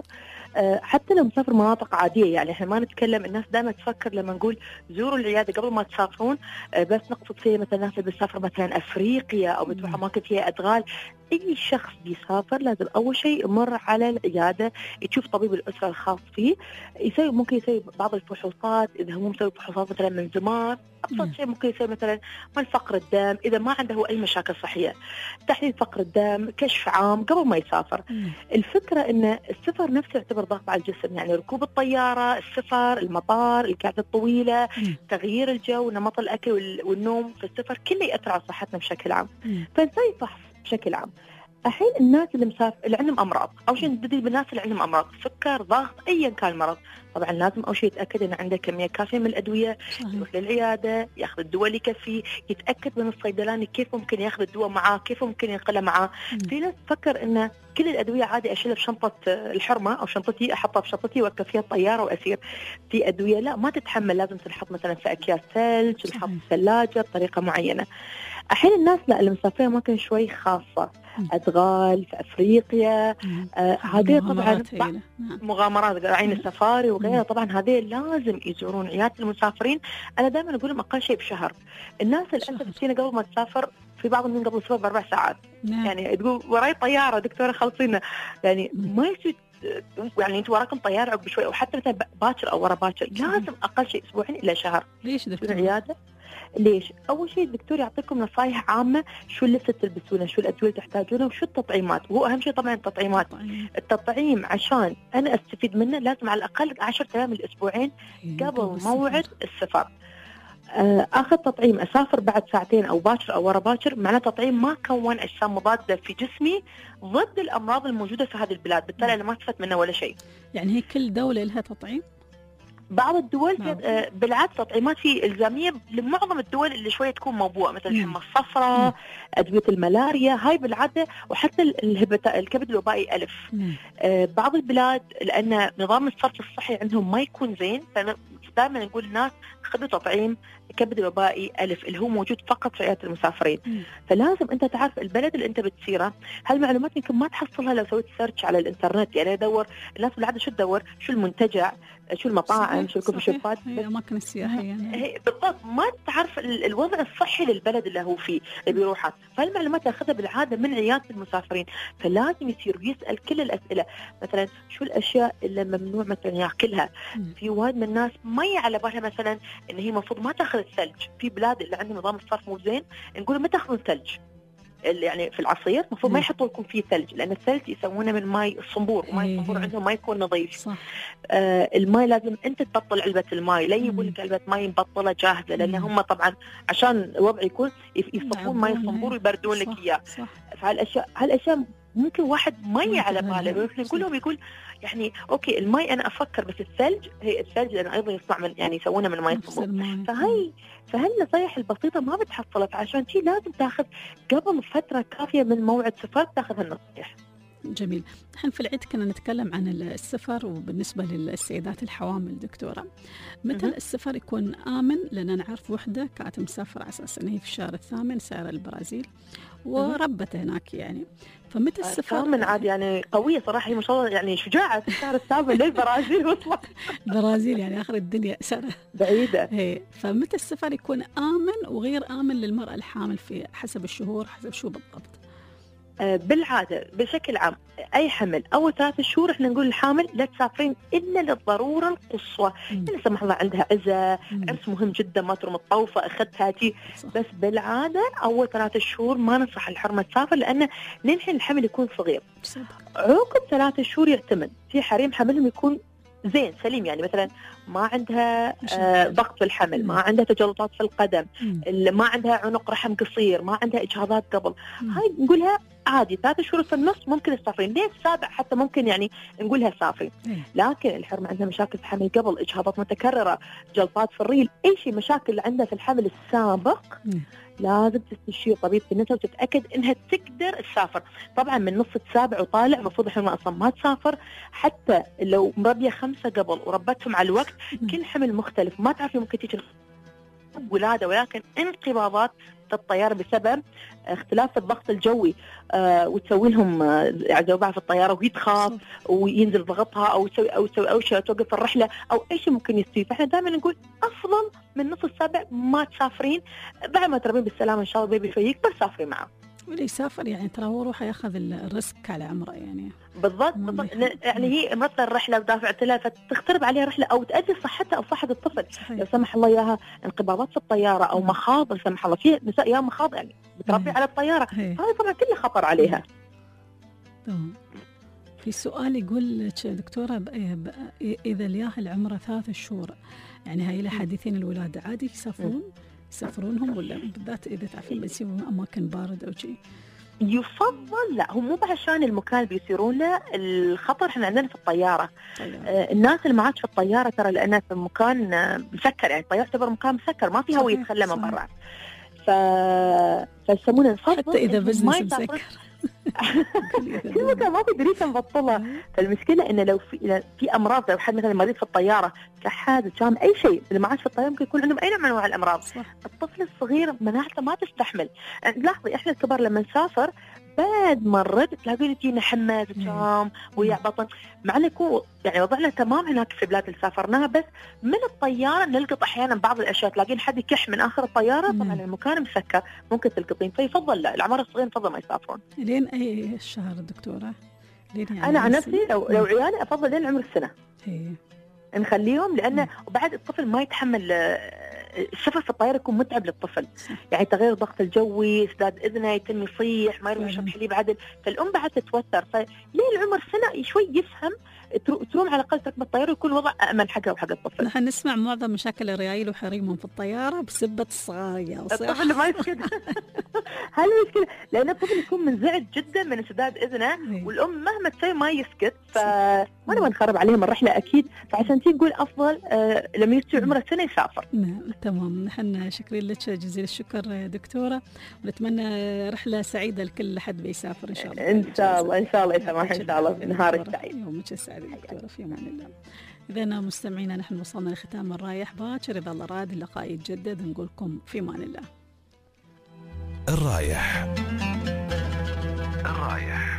حتى لو مسافر مناطق عادية، يعني احنا ما نتكلم، الناس دائما تفكر لما نقول زوروا العيادة قبل ما تسافرون بس نقصد فيها مثلا الناس اللي بتسافر مثلا أفريقيا أو بتروح أماكن فيها أدغال. أي شخص بيسافر لازم أول شيء يمر على العيادة، يشوف طبيب الأسرة الخاص فيه، ممكن يسوي بعض الفحوصات إذا هو مسوي فحوصات مثلا من زمان. أبسط شيء ممكن يسوي مثلا من فقر الدم إذا ما عنده أي مشاكل صحية، تحليل فقر الدم، كشف عام قبل ما يسافر. الفكرة إن السفر نفسه يعتبر ضغط على الجسم، يعني ركوب الطيارة، السفر، المطار، القعدة الطويلة، تغيير الجو، نمط الأكل والنوم في السفر، كله يأثر على صحتنا بشكل عام. فنسوي فحص بشكل عام. الحين الناس اللي مسافر اللي عندهم امراض، اول شيء نبتدي بالناس اللي عندهم امراض سكر، ضغط، ايا كان المرض. طبعا لازم اول شيء يتاكد ان عنده كميه كافيه من الادويه، يروح للعياده ياخذ الدواء اللي يكفيه، يتاكد من الصيدلاني كيف ممكن ياخذ الدواء معاه، كيف ممكن ينقله معاه. في ناس تفكر ان كل الادويه عادي اشيلها بشنطه الحرمه او شنطتي، احطها بشنطتي واركب فيها الطياره واسير. في ادويه لا ما تتحمل، لازم تنحط مثلا في اكياس ثلج، تنحط في الثلاجه بطريقه معينه. الحين الناس لا اللي مسافرين اماكن شوي خاصه، ادغال في افريقيا، هذه طبعا مغامرات عين السفاري وغيرها. طبعا هذه لازم يزورون عياده المسافرين. انا دائما اقول لهم اقل شيء بشهر. الناس للاسف تجينا قبل ما تسافر، في بعض من قبل السفر ب4 ساعات. يعني تقول وراي طياره دكتوره خلصينا، يعني ما يصير، يعني انتوا وراكم طياره عقب شوي، وحتى مثلا باكر او ورا باكر لازم اقل شيء اسبوعين الى شهر. ليش دكتور؟ العياده ليش؟ أول شيء الدكتور يعطيكم نصائح عامة، شو اللبس تلبسونه، شو الأدوية اللي تحتاجونه، وشو التطعيمات. وهو أهم شيء طبعا التطعيمات. التطعيم عشان أنا أستفيد منه لازم على الأقل 10 أيام الأسبوعين قبل موعد السفر. اخذ تطعيم، اسافر بعد ساعتين او باكر او ورا باكر، معناه تطعيم ما كون اجسام مضاده في جسمي ضد الامراض الموجوده في هذه البلاد، بالتالي انا ما استفدت منه ولا شيء. يعني هي كل دوله لها تطعيم؟ بعض الدول بالعكس تطعيمات في الزاميه لمعظم الدول اللي شويه تكون موبوءه، مثل الحمى الصفراء، ادويه الملاريا، هاي بالعاده، وحتى الكبد الوبائي ألف. بعض البلاد لان نظام الصرف الصحي عندهم ما يكون زين، دائما نقول للناس خذوا تطعيم الكبد الوبائي ألف اللي هو موجود فقط في عيادة المسافرين. فلازم أنت تعرف البلد اللي أنت بتسيره. هالمعلومات يمكن ما تحصلها لو سويت سيرش على الإنترنت، يعني أدور الناس بالعادة شو تدور، شو المنتجع، شو المطاعم، شو الكوفي شوبات، الأماكن السياحية يعني. بالضبط، ما تعرف الوضع الصحي للبلد اللي هو فيه اللي بيروحها. فالمعلومات تاخذها بالعادة من عيادة المسافرين. فلازم يصير يسأل كل الأسئلة، مثلا شو الأشياء اللي ممنوع مثلا ياكلها. في وايد من الناس ما على بالها مثلا إن هي المفروض ما تاخذ الثلج. في بلاد اللي عندهم نظام الصرف مو زين نقول ما تاخذون ثلج، يعني في العصير المفروض ما يحطوا لكم فيه ثلج، لأن الثلج يسوونه من ماء الصنبور، وماء الصنبور عندهم ما يكون نظيف. الماء لازم أنت تبطل علبة الماء، لا يجيبون لك علبة ماء مبطلة جاهزة، لأن هم طبعا عشان الوضع يكون يصفون ماء الصنبور ويبردون لك إياه. فهالأشياء ممكن واحد ما على باله، نقول لهم يقول يعني اوكي الماء انا افكر، بس الثلج هي الثلج لانه ايضا يصنع من يعني يسوونه من ماء الصنبور. فهالنصايح البسيطه ما بتحصلك، عشان شيء لازم تاخذ قبل فتره كافيه من موعد سفر تاخذ هالنصيحه. جميل. نحن في العيد كنا نتكلم عن السفر، وبالنسبة للسيدات الحوامل دكتورة، متى السفر يكون آمن؟ لأن نعرف وحدة كانت مسافرة على أساس أنها في الشهر الثامن سائرة البرازيل وربت هناك يعني. فمتى السفر؟ من عاد يعني قوية صراحة، هي ما شاء الله يعني شجاعة في الشهر الثامن للبرازيل وصلت. البرازيل يعني آخر الدنيا سنة بعيدة. فمتى السفر يكون آمن وغير آمن للمرأة الحامل في حسب الشهور، حسب شو بالضبط؟ بالعادة بشكل عام أي حمل أول 3 شهور إحنا نقول الحامل لا تسافرين إلا للضرورة القصوى. لا سمح الله عندها عزة، عرس مهم جدا ما ترمى الطوفة أخذتها تي، بس بالعادة أول 3 شهور ما ننصح الحرمة تسافر، لأن للحين الحمل يكون صغير. عقب 3 شهور يعتمد. في حريم حملهم يكون زين سليم، يعني مثلا ما عندها ضغط في الحمل، ما عندها تجلطات في القدم، ما عندها عنق رحم قصير، ما عندها إجهاضات قبل، هاي نقولها عادي 3 شهور في النص ممكن تسافرين، ليه 7 حتى ممكن يعني نقولها سافرين. لكن الحرمة عندها مشاكل في الحمل قبل، إجهاضات متكررة، جلطات في الريل، أي شيء مشاكل اللي عندها في الحمل السابق لازم تستشير طبيب النساء وتتأكد إنها تقدر تسافر. طبعا من نص 7 وطالع المفروض الحرمة أصلا ما تسافر، حتى لو مربية 5 قبل وربتهم على الوقت. كل حمل مختلف، ما تعرفي ممكن تيجي ولادة، ولكن انقباضات في الطيارة بسبب اختلاف الضغط الجوي، وتسوي لهم عذابة في الطيارة وهي تخاف وينزل ضغطها، أو تسوي شيء توقف الرحلة أو أي شيء ممكن يصير. فإحنا دائما نقول أفضل من نص 7 ما تسافرين، بعد ما تربين بالسلامة إن شاء الله بيبي شوي يكبر سافري معه. واللي يسافر يعني ترى هو روح ياخذ الريسك على عمره يعني. بالضبط يعني هي مرت الرحله ودافعت لها فتخترب عليها رحله او تاذي صحتها او صحه الطفل. لو سمح الله اياها انقباضات في الطياره او مخاض، سمح الله في نساء يا مخاض يعني بتربي على الطياره، هذا طبعا كله خطر عليها. في سؤال يقول دكتوره اذا الياهل عمره 3 شهور يعني هاي لحديثين الولاده عادي يسافرونهم ولا بالذات اذا تعرفين بيسيبوا اماكن بارده او شيء؟ يفضل لا، هم مو عشان المكان بيصيرون له الخطر. احنا عندنا في الطياره الناس اللي ما عادش في الطياره ترى لانها في مكان مسكر، يعني الطياره تعتبر مكان مسكر ما في هواء يتخلى من برا، فيسمونه حتى اذا بزنس مسكر كل مكان ما في دريسه مبطله. فالمشكله انه لو في امراض، لو حد مثلا مريض في الطياره كحادث كان اي شيء اللي ما عاش في الطياره ممكن يكون عندهم اي نوع من انواع الامراض. الطفل الصغير مناعته ما تستحمل. لاحظي احنا الكبار لما نسافر بعد مرت تلاقين تجينا حمى زكام ويا بطن، مع انه يكون يعني وضعنا تمام هناك في بلاد اللي سافرناها، بس من الطياره نلقط احيانا بعض الاشياء، تلاقين حد يكح من اخر الطياره. طبعا المكان مسكر ممكن تلقطين، فيفضل لا العمر الصغير يفضل ما يسافرون. لين اي شهر دكتوره؟ لين يعني انا عن نفسي لو عيالي افضل لين عمر السنه نخليهم، لانه وبعد الطفل ما يتحمل السفر في الطياره يكون متعب للطفل. يعني تغير الضغط الجوي، سداد اذنه، يتم يصيح، ما يروح يشرب حليب عدل، فالام بعد تتوتر. فليه العمر سنه شوي يفهم تروم على الاقل تركب الطياره ويكون الوضع امن حقه وحق الطفل. نحن نسمع معظم مشاكل الريايل وحريمهم في الطياره بسبه الصغاريه الطفل ما يسكت. هل المشكله لان الطفل يكون منزعج جدا من سداد اذنه، والام مهما تسوي ما يسكت، فما نبغى نخرب عليهم الرحله اكيد. فعشان تي نقول افضل لما يصير عمره سنه يسافر. تمام. نحن شكرين لك جزيل الشكر دكتوره، ونتمنى رحله سعيده لكل حد بيسافر ان شاء الله. ان شاء الله ان شاء الله يا سماح، ان شاء الله نهارك سعيد. يومك سعيد. دكتورة، في أمان الله. إذا مستمعينا نحن وصلنا لختام الرايح باكر، إذا الله راد اللقاء يتجدد نقول لكم في أمان الله. الرايح.